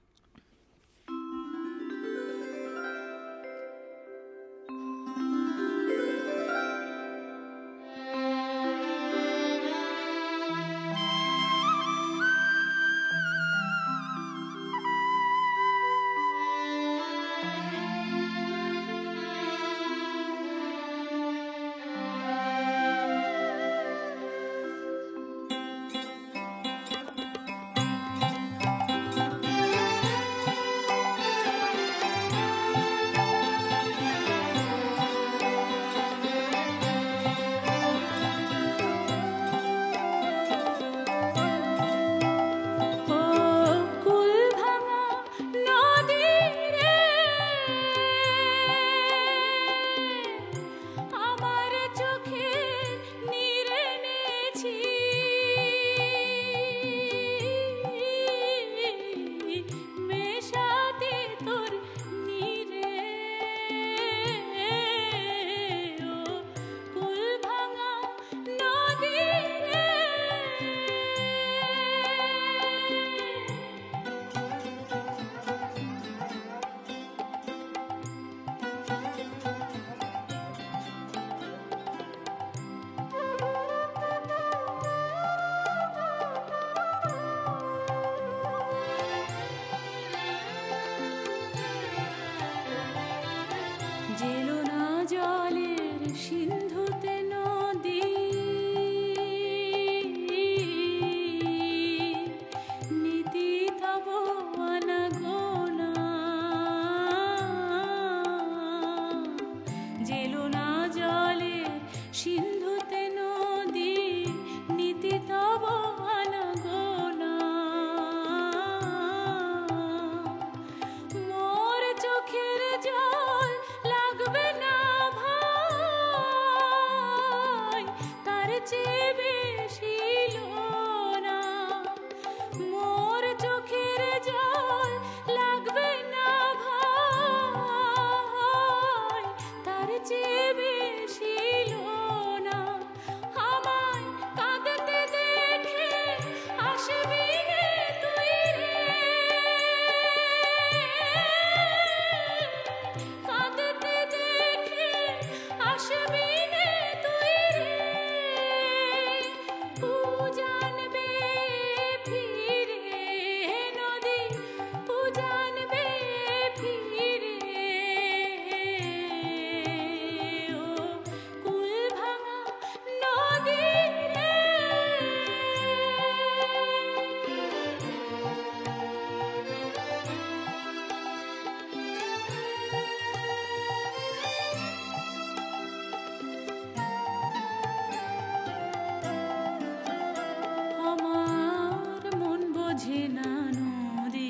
বোঝে না নদী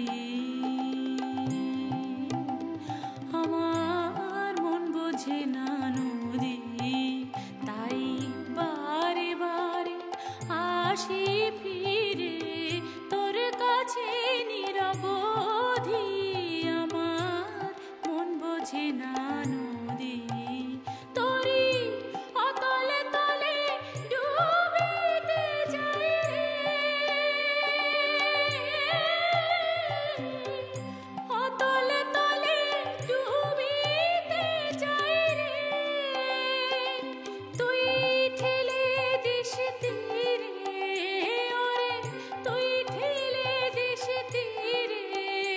আমার মন বোঝে না নদী তাই বারে বারে আসি ফিরে তোর কাছে নিরবধি আমার মন বোঝে না নদী তোরি অতলে তলে ডুবিতে যাই অতলে তলে ডুবিতে যাই রে তুই ঠেলে দিস তীরে ওরে তুই ঠেলে দিস তীরে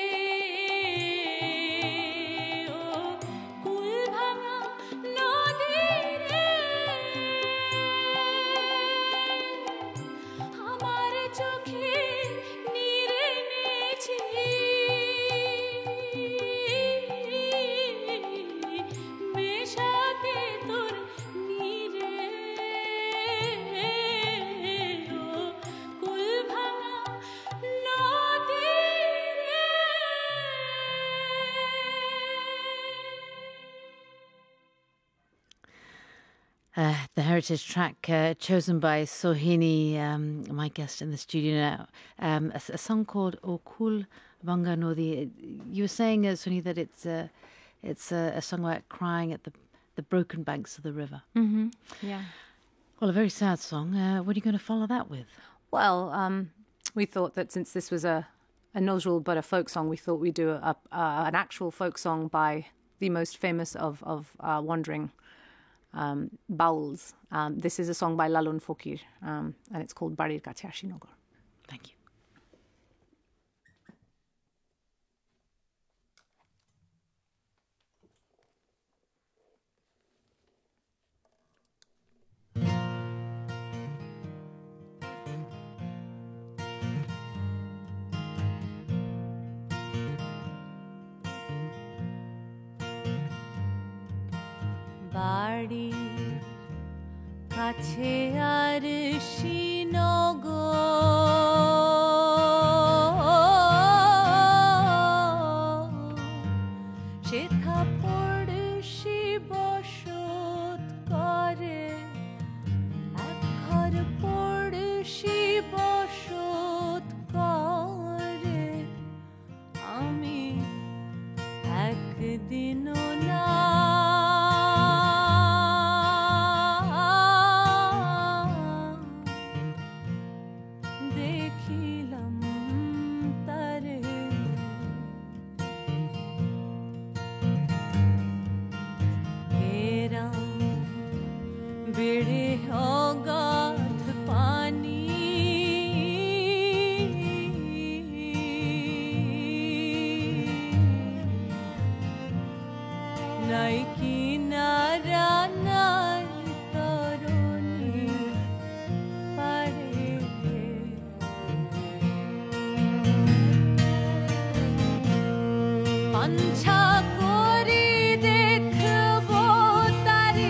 ও কুল ভাঙা নদী রে আমার চোখে নীরে নেছি মেশাতে তোর নীরে ও কুল ভাঙা নদী রে Uh, the heritage track uh, chosen by Sohini, um, my guest in the studio now, um, a, a song called Okul Banga Nodi. You were saying, uh, Sohini, that it's uh, it's uh, a song about crying at the the broken banks of the river. Mm-hmm. Yeah. Well, a very sad song. Uh, what are you going to follow that with? Well, um, we thought that since this was a, a Nozrul but a folk song, we thought we'd do a, a, an actual folk song by the most famous of, of uh, wandering um, bowls. Um, this is a song by Lalun Fokir, um, and it's called Barir Kache Ashinogar. Thank you. বাড়ি কাছে আর শ্রীনগর সেথা পড়শি বসত করে এক ঘর পড়শি বসত করে আমি একদিনও না বেড়ে অগাধ পানি নাই কিনারা নাই তরুণী পারে পাঞ্ছা করি দেখব তারি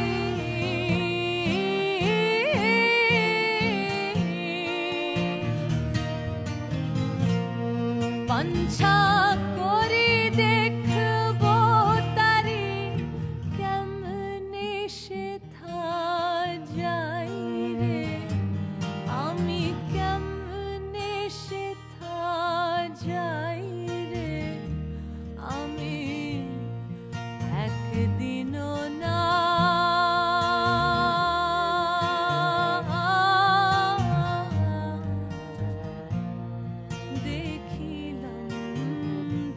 পাঞ্ছা করি দেখব তারি কেমনে সেথা যাই রে আমি কেমনে সেথা যাই রে আমি একদিনও না দেখিলাম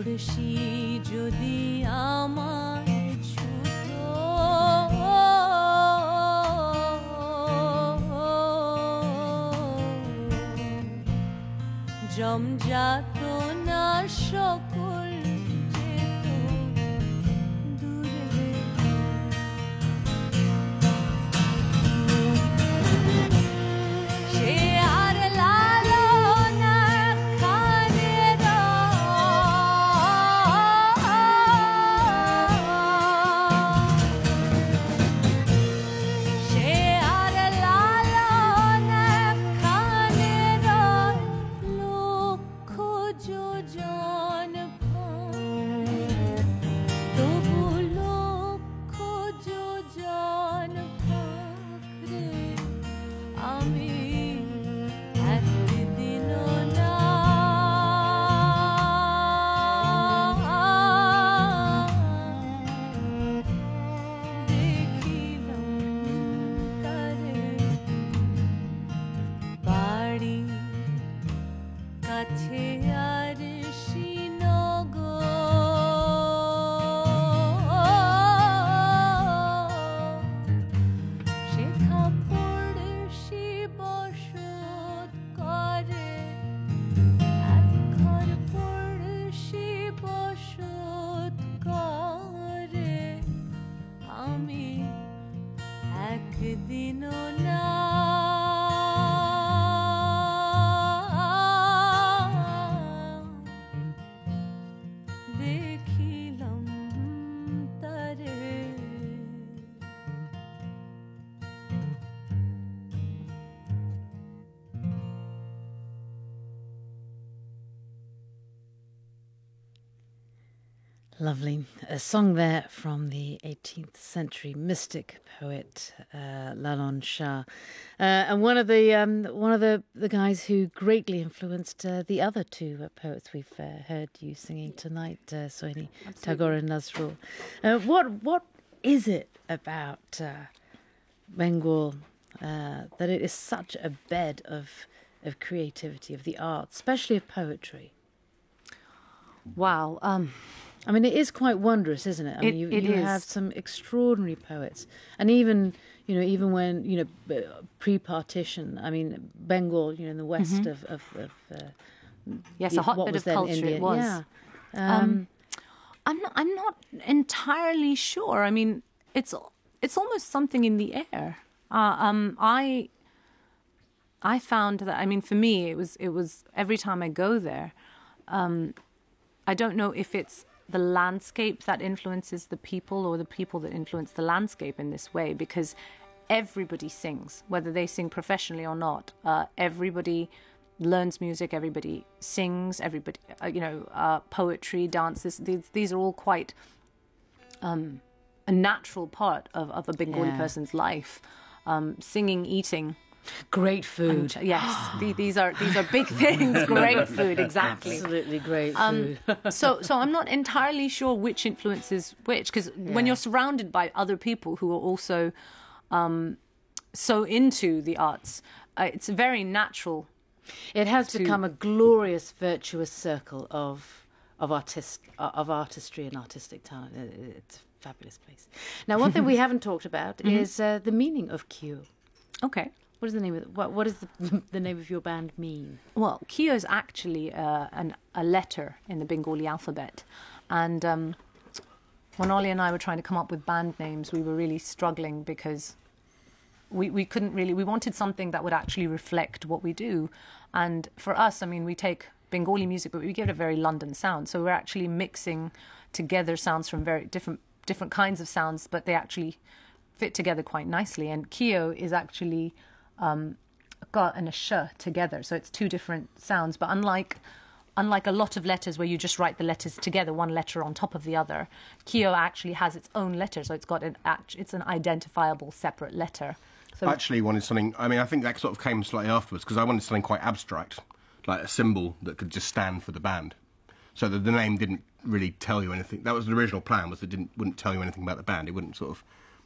পড়শি যদি আমায় ছুতো জমজাত না সকল যেত দূরে সে আর লালনা খানে সে আর লালনা খানে লক্ষ যোজন তবু লক্ষ যোজন ফাঁকরে আমি একদিনও না দেখিলাম তারে বাড়ি কাছে আর শ্রীনগর শেখা পড়শি বসত করে এখন পড়শি বসত করে আমি একদিনও না দেখিলাম তারে Lovely. A song there from the eighteenth century mystic poet uh, Lalon Shah, uh, and one of the um, one of the, the guys who greatly influenced uh, the other two uh, poets we've uh, heard you singing tonight, uh, Sohini Tagore and Nazrul. Uh, what what is it about uh, Bengal uh, that it is such a bed of of creativity, of the arts, especially of poetry? Wow. Um, I mean, it is quite wondrous, isn't it? I It- mean, you, it you is. have some extraordinary poets, and even you know, even when you know, b- pre-partition. I mean, Bengal, you know, in the west Mhm. of of, of uh, Yes, the- a hotbed what was of then culture India. it was. Yeah. Um, Um, I'm not, I'm not entirely sure. I mean, it's it's almost something in the air. Uh, um, I I found that. I mean, for me, it was it was every time I go there. Um, I don't know if it's the landscape that influences the people or the people that influence the landscape in this way, because everybody sings, whether they sing professionally or not. Uh, everybody learns music, everybody sings, everybody, uh, you know, uh, poetry, dances. These, these are all quite um, a natural part of, of a Bengali Yeah. person's life. Um, singing, eating. Great food. And, yes, the, these are these are big things. Great food, exactly. Absolutely great Um, food. so, so I'm not entirely sure which influences which, because when Yeah. you're surrounded by other people who are also um, so into the arts, uh, it's very natural. It has to- become a glorious, virtuous circle of of artist uh, of artistry and artistic talent. It- It's a fabulous place. Now, one thing we haven't talked about Mhm. is uh, the meaning of Kyo. Okay. What is the name of what? What does the, the name of your band mean? Well, Kyo is actually uh, an, a letter in the Bengali alphabet. And um, when Ollie and I were trying to come up with band names, we were really struggling because we, we couldn't really, we wanted something that would actually reflect what we do. And for us, I mean, we take Bengali music, but we give it a very London sound. So we're actually mixing together sounds from very different different kinds of sounds, but they actually fit together quite nicely. And Kyo is actually um, got and a sh together, so it's two different sounds. But unlike unlike a lot of letters where you just write the letters together, one letter on top of the other, Kyo actually has its own letter, so it's got an act- it's an identifiable separate letter. So I actually wanted something. I mean, I think that sort of came slightly afterwards because I wanted something quite abstract, like a symbol that could just stand for the band, so that the name didn't really tell you anything. That was the original plan. Was it didn't wouldn't tell you anything about the band. It wouldn't sort of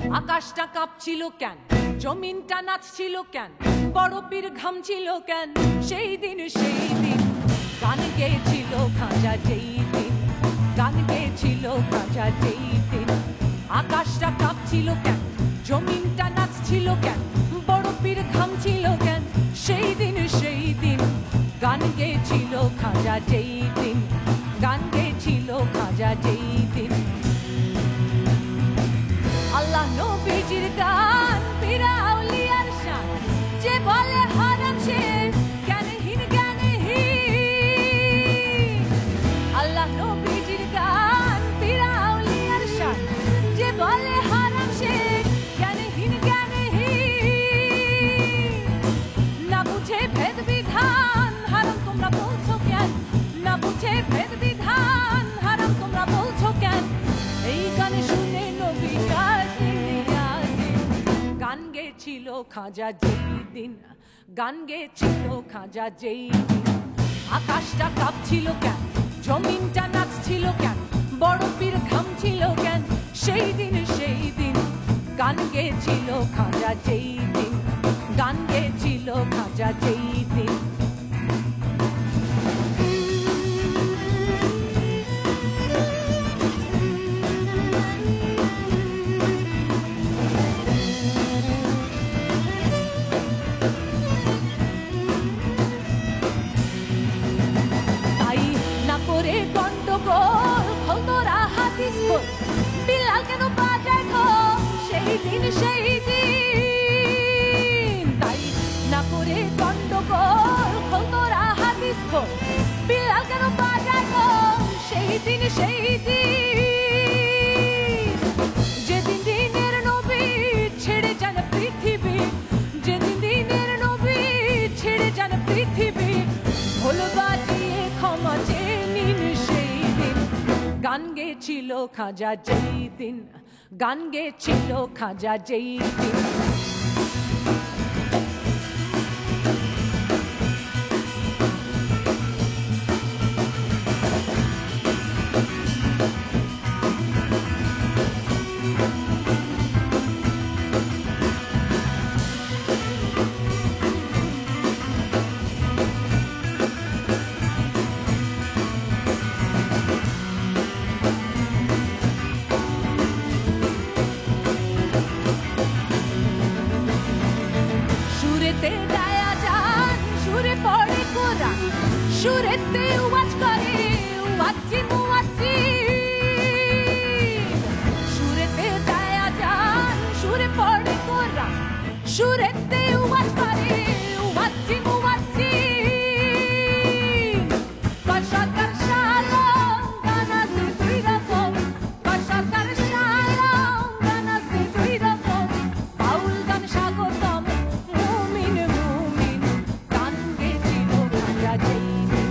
আকাশটা কাঁপছিল কেন জমিনটা নাচছিল কেন বরফের ঘামছিল কেন সেই দিন সেই দিন গান গেয়েছিল খাঁজা যেই দিন গান গেয়েছিল খাঁজা যেই দিন আকাশটা কাঁপছিল কেন জমিনটা নাচছিল কেন বরফের ঘামছিল কেন সেই দিন সেই দিন গান গেয়েছিল খাঁজা যেই দিন গান গেয়েছিল খাঁজা যেই দিন আল্লাহ নবীজির গান পীরা আউলিয়ার শান যে বলে হারাম সে জ্ঞানহীন জ্ঞানহীন আল্লাহ নবীজির গান পীরা আউলিয়ার শান যে বলে হারাম সে জ্ঞানহীন জ্ঞানহীন না বুঝে ভেদ বিধান হারাম তোমরা বলছো কেন না বুঝে ভেদ বিধান হারাম তোমরা বলছো কেন এই গান শুনে নবী গান গেছিল খাঁজা যেই দিন গান গেছিল খাঁজা যেই দিন আকাশটা কাঁপছিল কেন জমিনটা নাচছিল কেন বরফের ঘামছিল কেন সেই দিন সেই দিন গান গেছিল খাঁজা যেই দিন গান গেছিল খাঁজা যেই দিন বিলাল কেন বাজায় ঘর সেই দিন সেই দিন তাই না করে গন্ডগোল খোল তোরা হাদিস খোল বিলাল কেন বাজায় ঘর সেই দিন সেই দিন যেদিন দিনের নবী ছেড়ে যান পৃথিবী যেদিন দিনের নবী ছেড়ে যান পৃথিবী ভোল বাজিয়ে ক্ষমা চেয়ে নিন সেই দিন গান গেছিল খাঁজা যেই দিন গান গেছিল খাঁজা যেই দিন সুরেতে ওয়াজ করে ওয়াজি মুয়াজি সুরেতে দায়া যান সুরে পড়ে কোরআন সুরেতে ওয়াজ করে ওয়াজি মুয়াজি কশাকার শালম গানা সে দুই রকম কশাকার শালম গানা সে দুই রকম বাউল গান স্বাগতম মুমিন মুমিন গান গেছিল খাঁজা যেই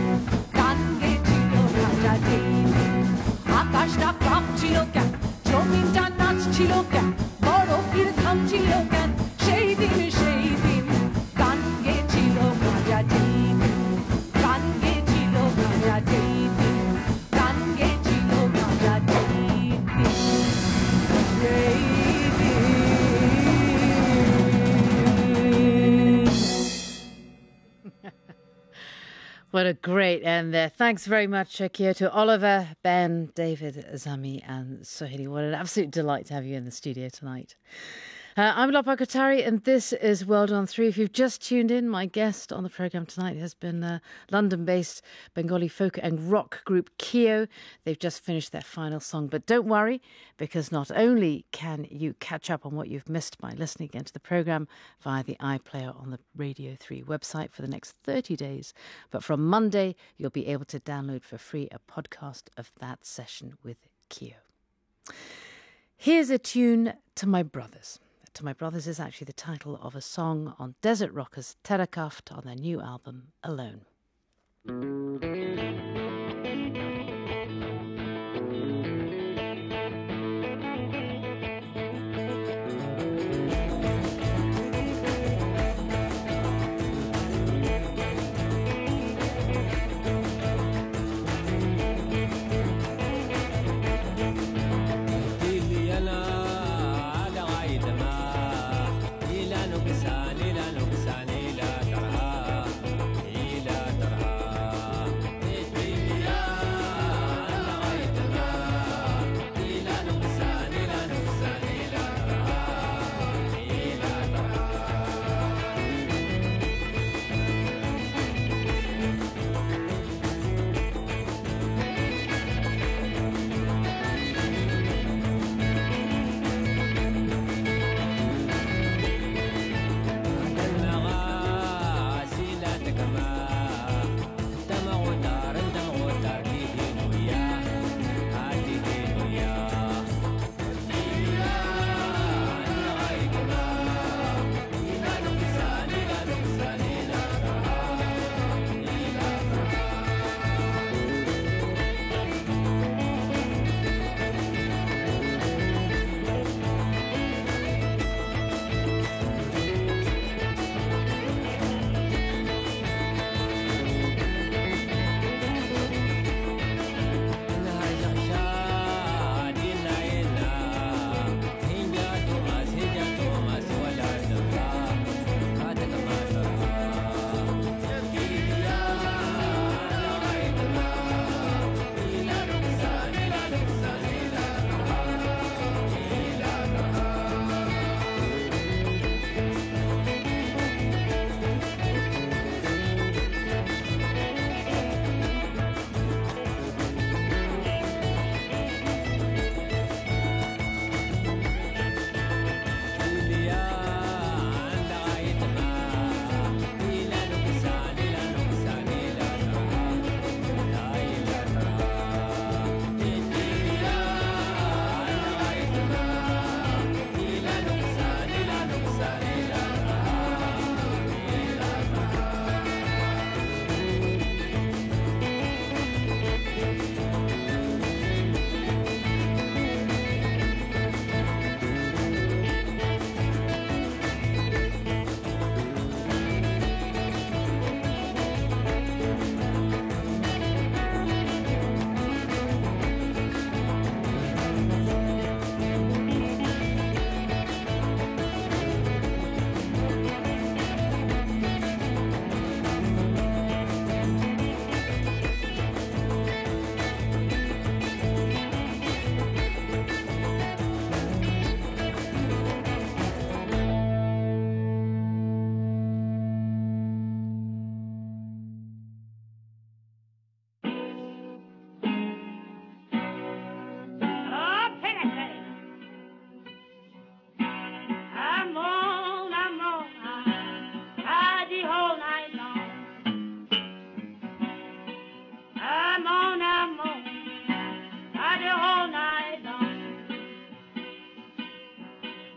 আকাশটা কাঁপছিল কেন জমিনটা নাচছিল কেন বরফের ঘামছিল কেন সেই দিন সেই দিন গান গেছিল খাঁজা যেই দিন গান গেছিল খাঁজা যেই দিন গান গেছিল খাঁজা যেই দিন সেই What a great end there. Thanks very much, Akio, to Oliver, Ben, David, Zami and Sohili. What an absolute delight to have you in the studio tonight. Uh, I'm Lopa Kotari and this is World on Three. If you've just tuned in, my guest on the programme tonight has been uh, London-based Bengali folk and rock group Kio. They've just finished their final song, but don't worry, because not only can you catch up on what you've missed by listening again to the programme via the iPlayer on the Radio three website for the next thirty days, but from Monday you'll be able to download for free a podcast of that session with Kio. Here's a tune to my brothers. To My Brothers is actually the title of a song on Desert Rockers Terakaft on their new album, Alone.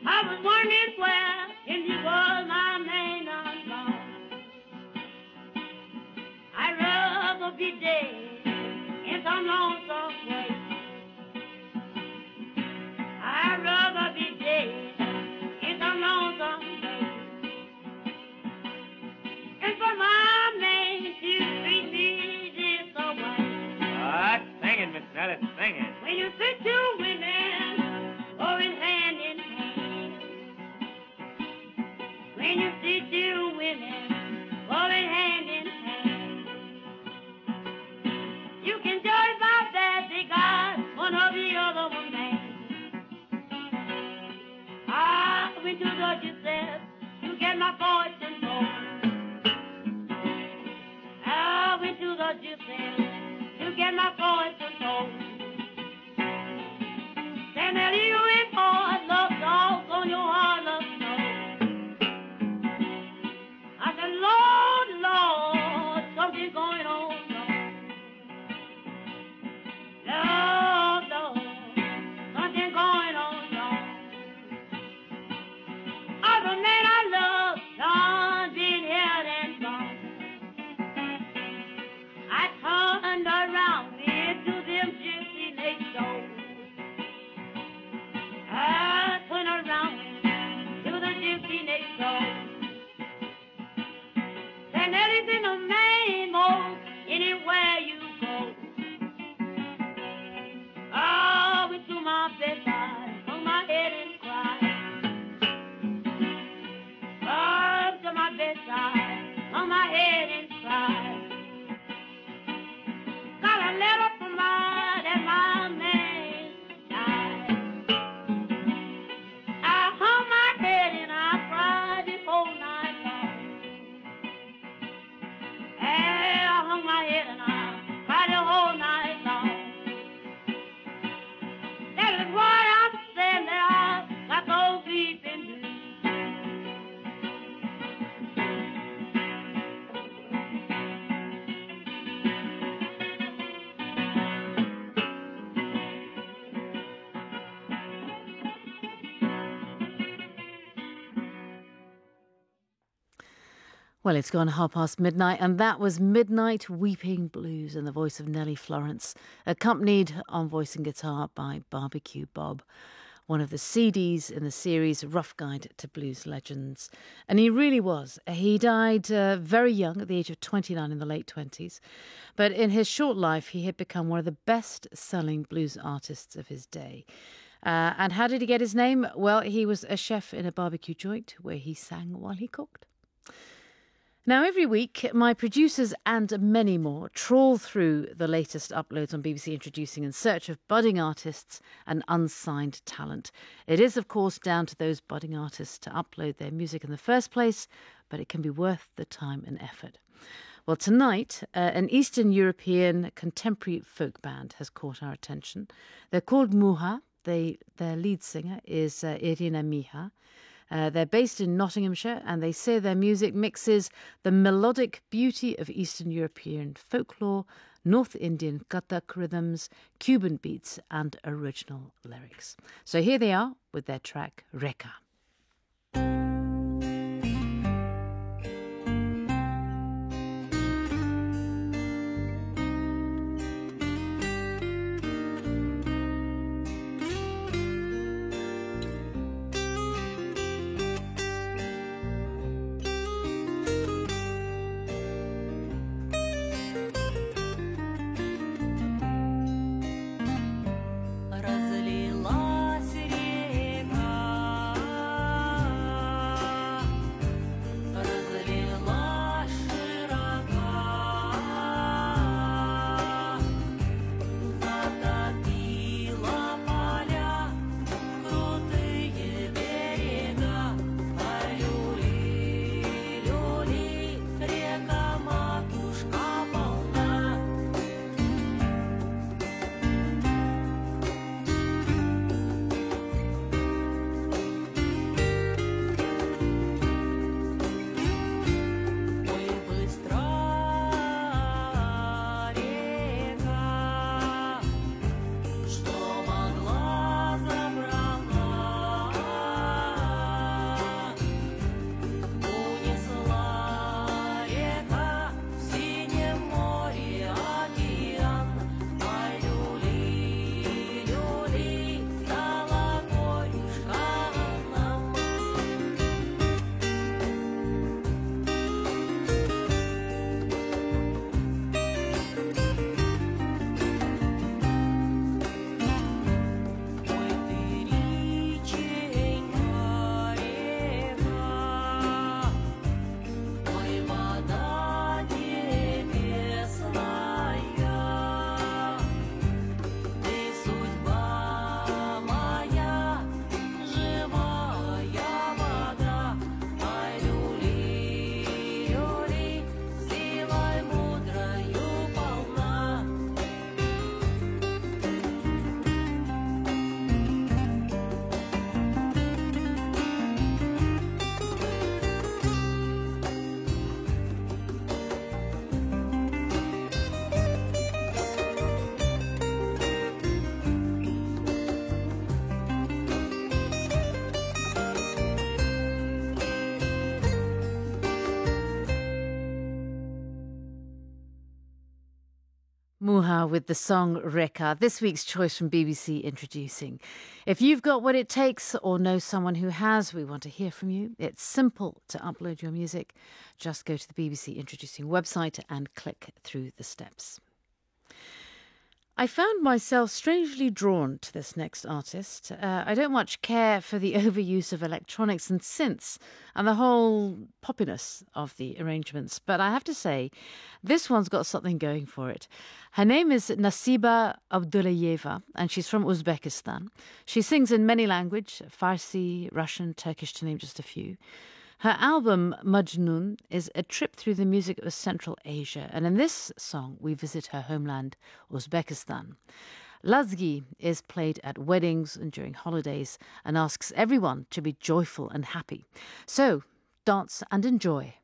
I was wondering where in the world my main unborn. I'd rather be dead in some lonesome way. I'd rather be dead in some lonesome way. And for my name to treat me this way. Ah, sing it, Miss Nellis, sing it. When you sit two women going hand in hand. When you see two women going hand in hand, you can judge by that they got one or the other one man. I went to the Giselle to get my fortune told. I went to the Giselle to get my fortune told. Then there you import love dogs on your heart, love snow. I said, Lord, Lord, something's going on. Lord, Lord, something's going on. Other men I love, done been held and gone. I turned around into them gypsy next door. I turned around to the gypsy next door. And there is in the main mode anywhere you go. I went to my bedside, hung my head and cried. Up to my bedside, hung my head and cried. Got a letter from my, that my man died. I hung my head and I cried this whole night long. And I hung my head and I cried the whole night long. That is what I'm saying, that I got those weeping blues. Well, it's gone half past midnight, and that was Midnight Weeping Blues in the voice of Nellie Florence, accompanied on voice and guitar by Barbecue Bob, one of the C Ds in the series Rough Guide to Blues Legends. And he really was. He died uh, very young, at the age of twenty-nine, in the late twenties. But in his short life, he had become one of the best-selling blues artists of his day. Uh, and how did he get his name? Well, he was a chef in a barbecue joint where he sang while he cooked. Now, every week, my producers and many more trawl through the latest uploads on B B C Introducing in search of budding artists and unsigned talent. It is, of course, down to those budding artists to upload their music in the first place, but it can be worth the time and effort. Well, tonight, uh, an Eastern European contemporary folk band has caught our attention. They're called Muha. They, their lead singer is uh, Irina Miha. Uh, they're based in Nottinghamshire, and they say their music mixes the melodic beauty of Eastern European folklore, North Indian Kathak rhythms, Cuban beats, and original lyrics. So here they are with their track Reka. Разлилась река Muha with the song Reka, this week's choice from B B C Introducing. If you've got what it takes or know someone who has, we want to hear from you. It's simple to upload your music. Just go to the B B C Introducing website and click through the steps. I found myself strangely drawn to this next artist. Uh, I don't much care for the overuse of electronics and synths and the whole poppiness of the arrangements, but I have to say, this one's got something going for it. Her name is Nasiba Abdullayeva, and she's from Uzbekistan. She sings in many languages, Farsi, Russian, Turkish, to name just a few. Her album, Majnun, is a trip through the music of Central Asia, and in this song we visit her homeland, Uzbekistan. Lazgi is played at weddings and during holidays and asks everyone to be joyful and happy. So, dance and enjoy.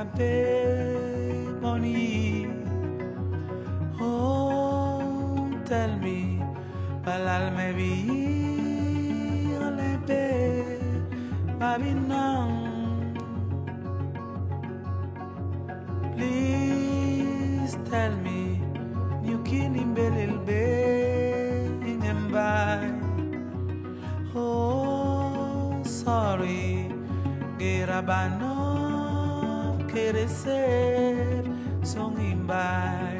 agape boni. Oh, tell me, balal me bi olepe babinang. Please tell me, you can imbelil be ingembai. Oh, sorry, gerabano kereser song imbai.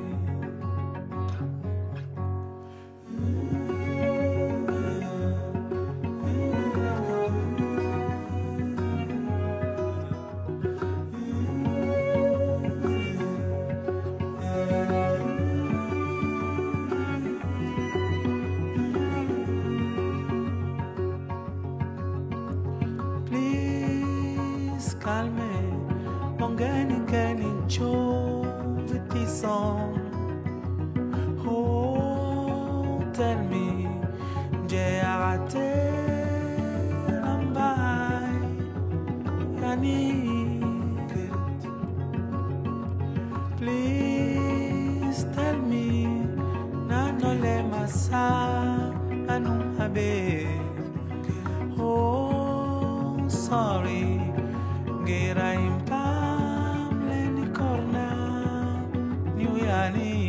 Oh, tell me, j'ai raté l'ambaye, yani. Please tell me, nanole masa anum habe. Oh, sorry, gira impam leni corna, new yani.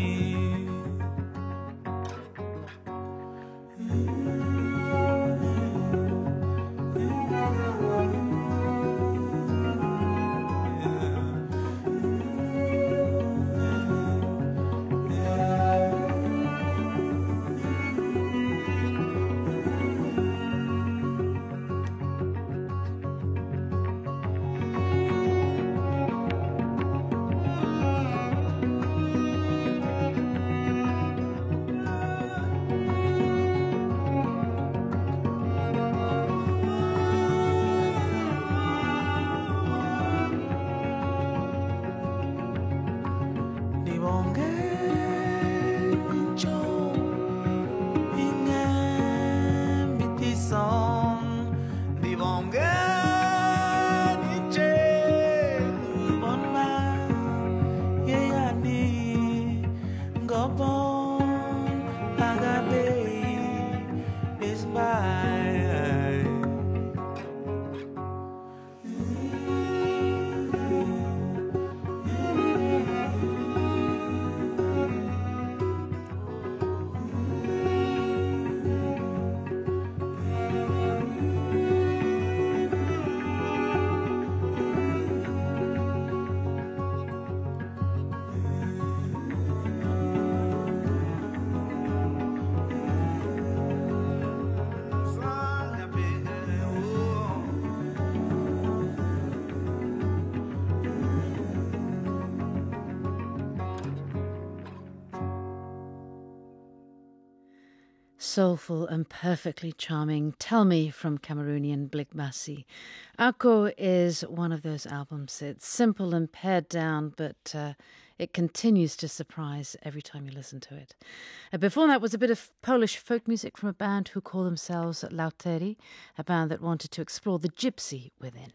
Soulful and perfectly charming Tell Me from Cameroonian Blig Massey. Ako is one of those albums. It's simple and pared down, but uh, it continues to surprise every time you listen to it. Uh, before that was a bit of Polish folk music from a band who call themselves Lautery, a band that wanted to explore the gypsy within.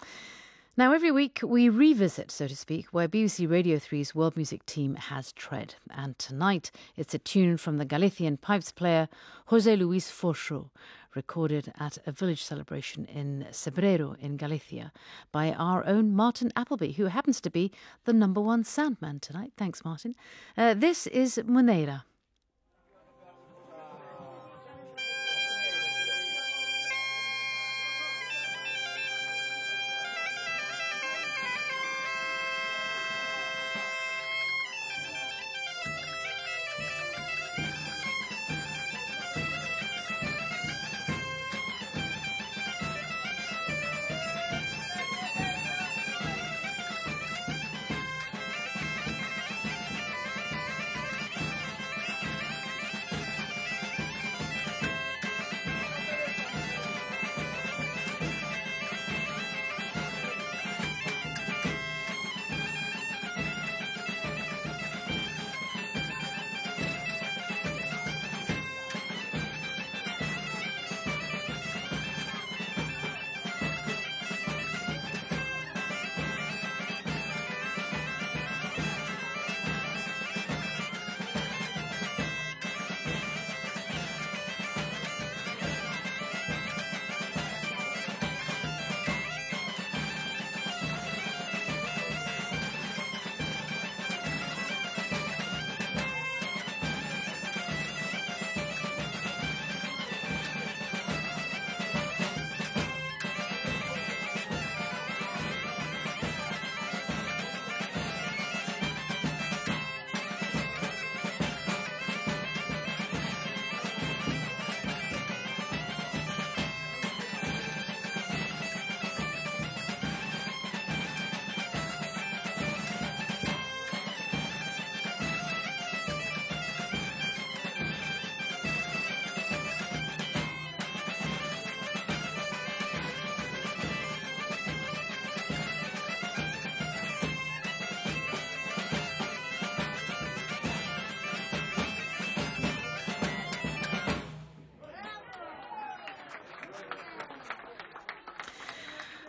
Now, every week we revisit, so to speak, where B B C Radio three's World Music team has tread. And tonight it's a tune from the Galician pipes player José Luis Forxo, recorded at a village celebration in Cebrero in Galicia by our own Martin Appleby, who happens to be the number one soundman tonight. Thanks, Martin. Uh, this is Moneira.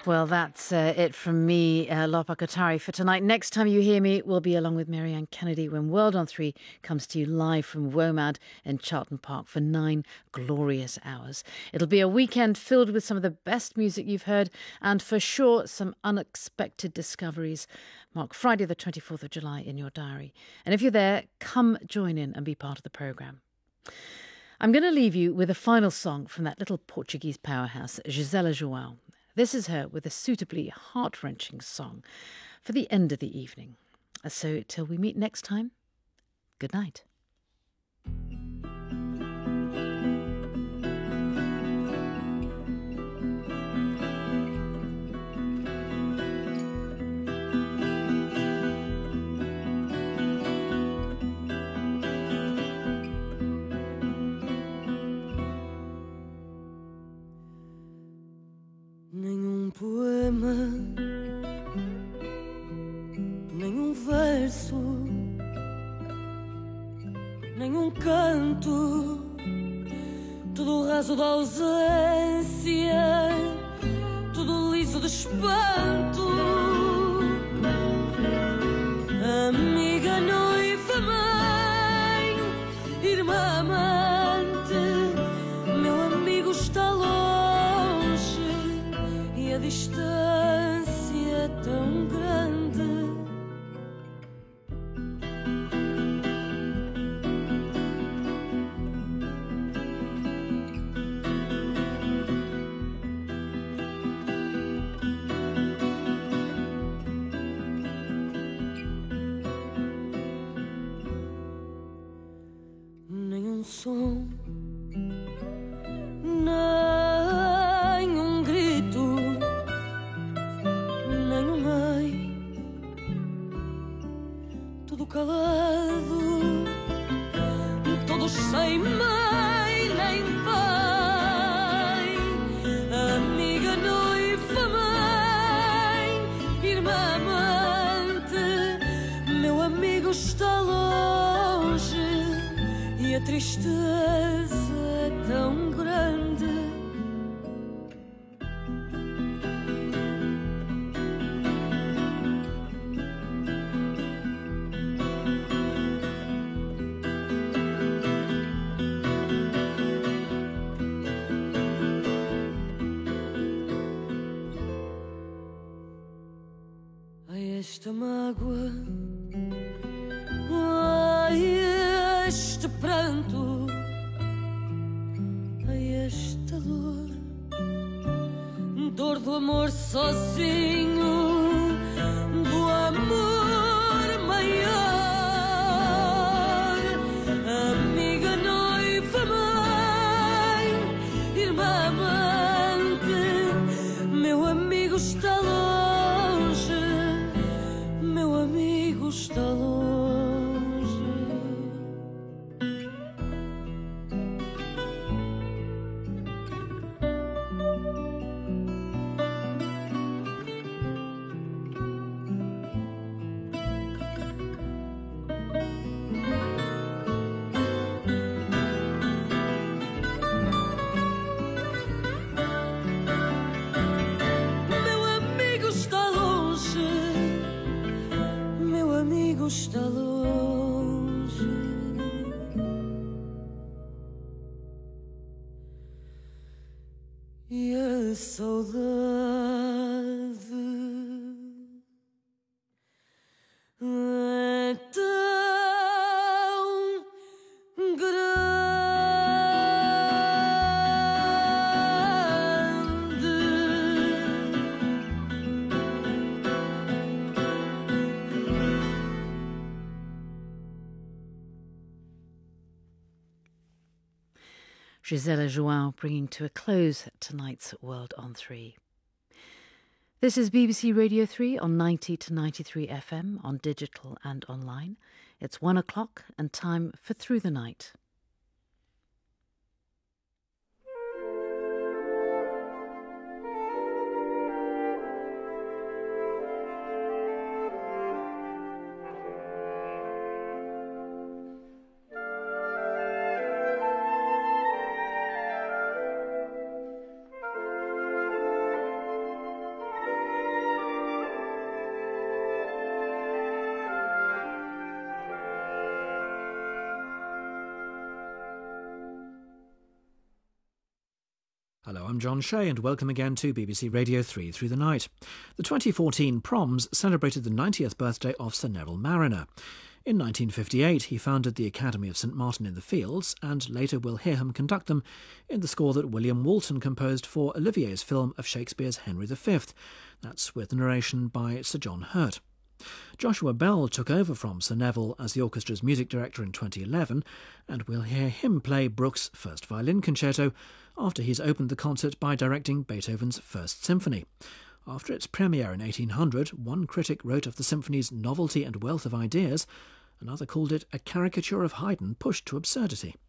Well, that's uh, it from me, uh, Lopa Kotari, for tonight. Next time you hear me, we'll be along with Marianne Kennedy when World on Three comes to you live from WOMAD in Charlton Park for nine glorious hours. It'll be a weekend filled with some of the best music you've heard and for sure some unexpected discoveries. Mark Friday the twenty-fourth of July in your diary. And if you're there, come join in and be part of the programme. I'm going to leave you with a final song from that little Portuguese powerhouse, Gisela João. This is her with a suitably heart-wrenching song for the end of the evening. So till we meet next time, good night. Nenhum poema, nenhum verso, nenhum canto, tudo raso da ausência, tudo liso de espanto. Amiga, noiva, mãe, irmã, amante, meu amigo está longe. A distância é tão grande. Nenhum som, nenhum grito, calado, todos sem mãe nem pai. Amiga, noiva, mãe, irmã, amante, meu amigo está longe e a tristeza é tão grande. Esta mágoa, ai, este pranto, ai, esta dor, dor do amor sozinho, do amor maior. Amiga, noiva, mãe, irmã, amante, meu amigo está longe. Meu amigo está longe. Meu amigo está longe. Meu amigo está longe. E a saudade é tão grande. Gisela João bringing to a close tonight's World on Three. This is B B C Radio three on ninety to ninety-three F M on digital and online. It's one o'clock and time for Through the Night. Hello, I'm John Shea and welcome again to B B C Radio three Through the Night. The twenty fourteen Proms celebrated the ninetieth birthday of Sir Neville Marriner. In nineteen fifty-eight, he founded the Academy of St Martin in the Fields, and later we'll hear him conduct them in the score that William Walton composed for Olivier's film of Shakespeare's Henry the Fifth. That's with the narration by Sir John Hurt. Joshua Bell took over from Sir Neville as the orchestra's music director in twenty eleven, and we'll hear him play Bruch's First Violin Concerto after he's opened the concert by directing Beethoven's First Symphony. After its premiere in eighteen hundred, one critic wrote of the symphony's novelty and wealth of ideas, another called it a caricature of Haydn pushed to absurdity.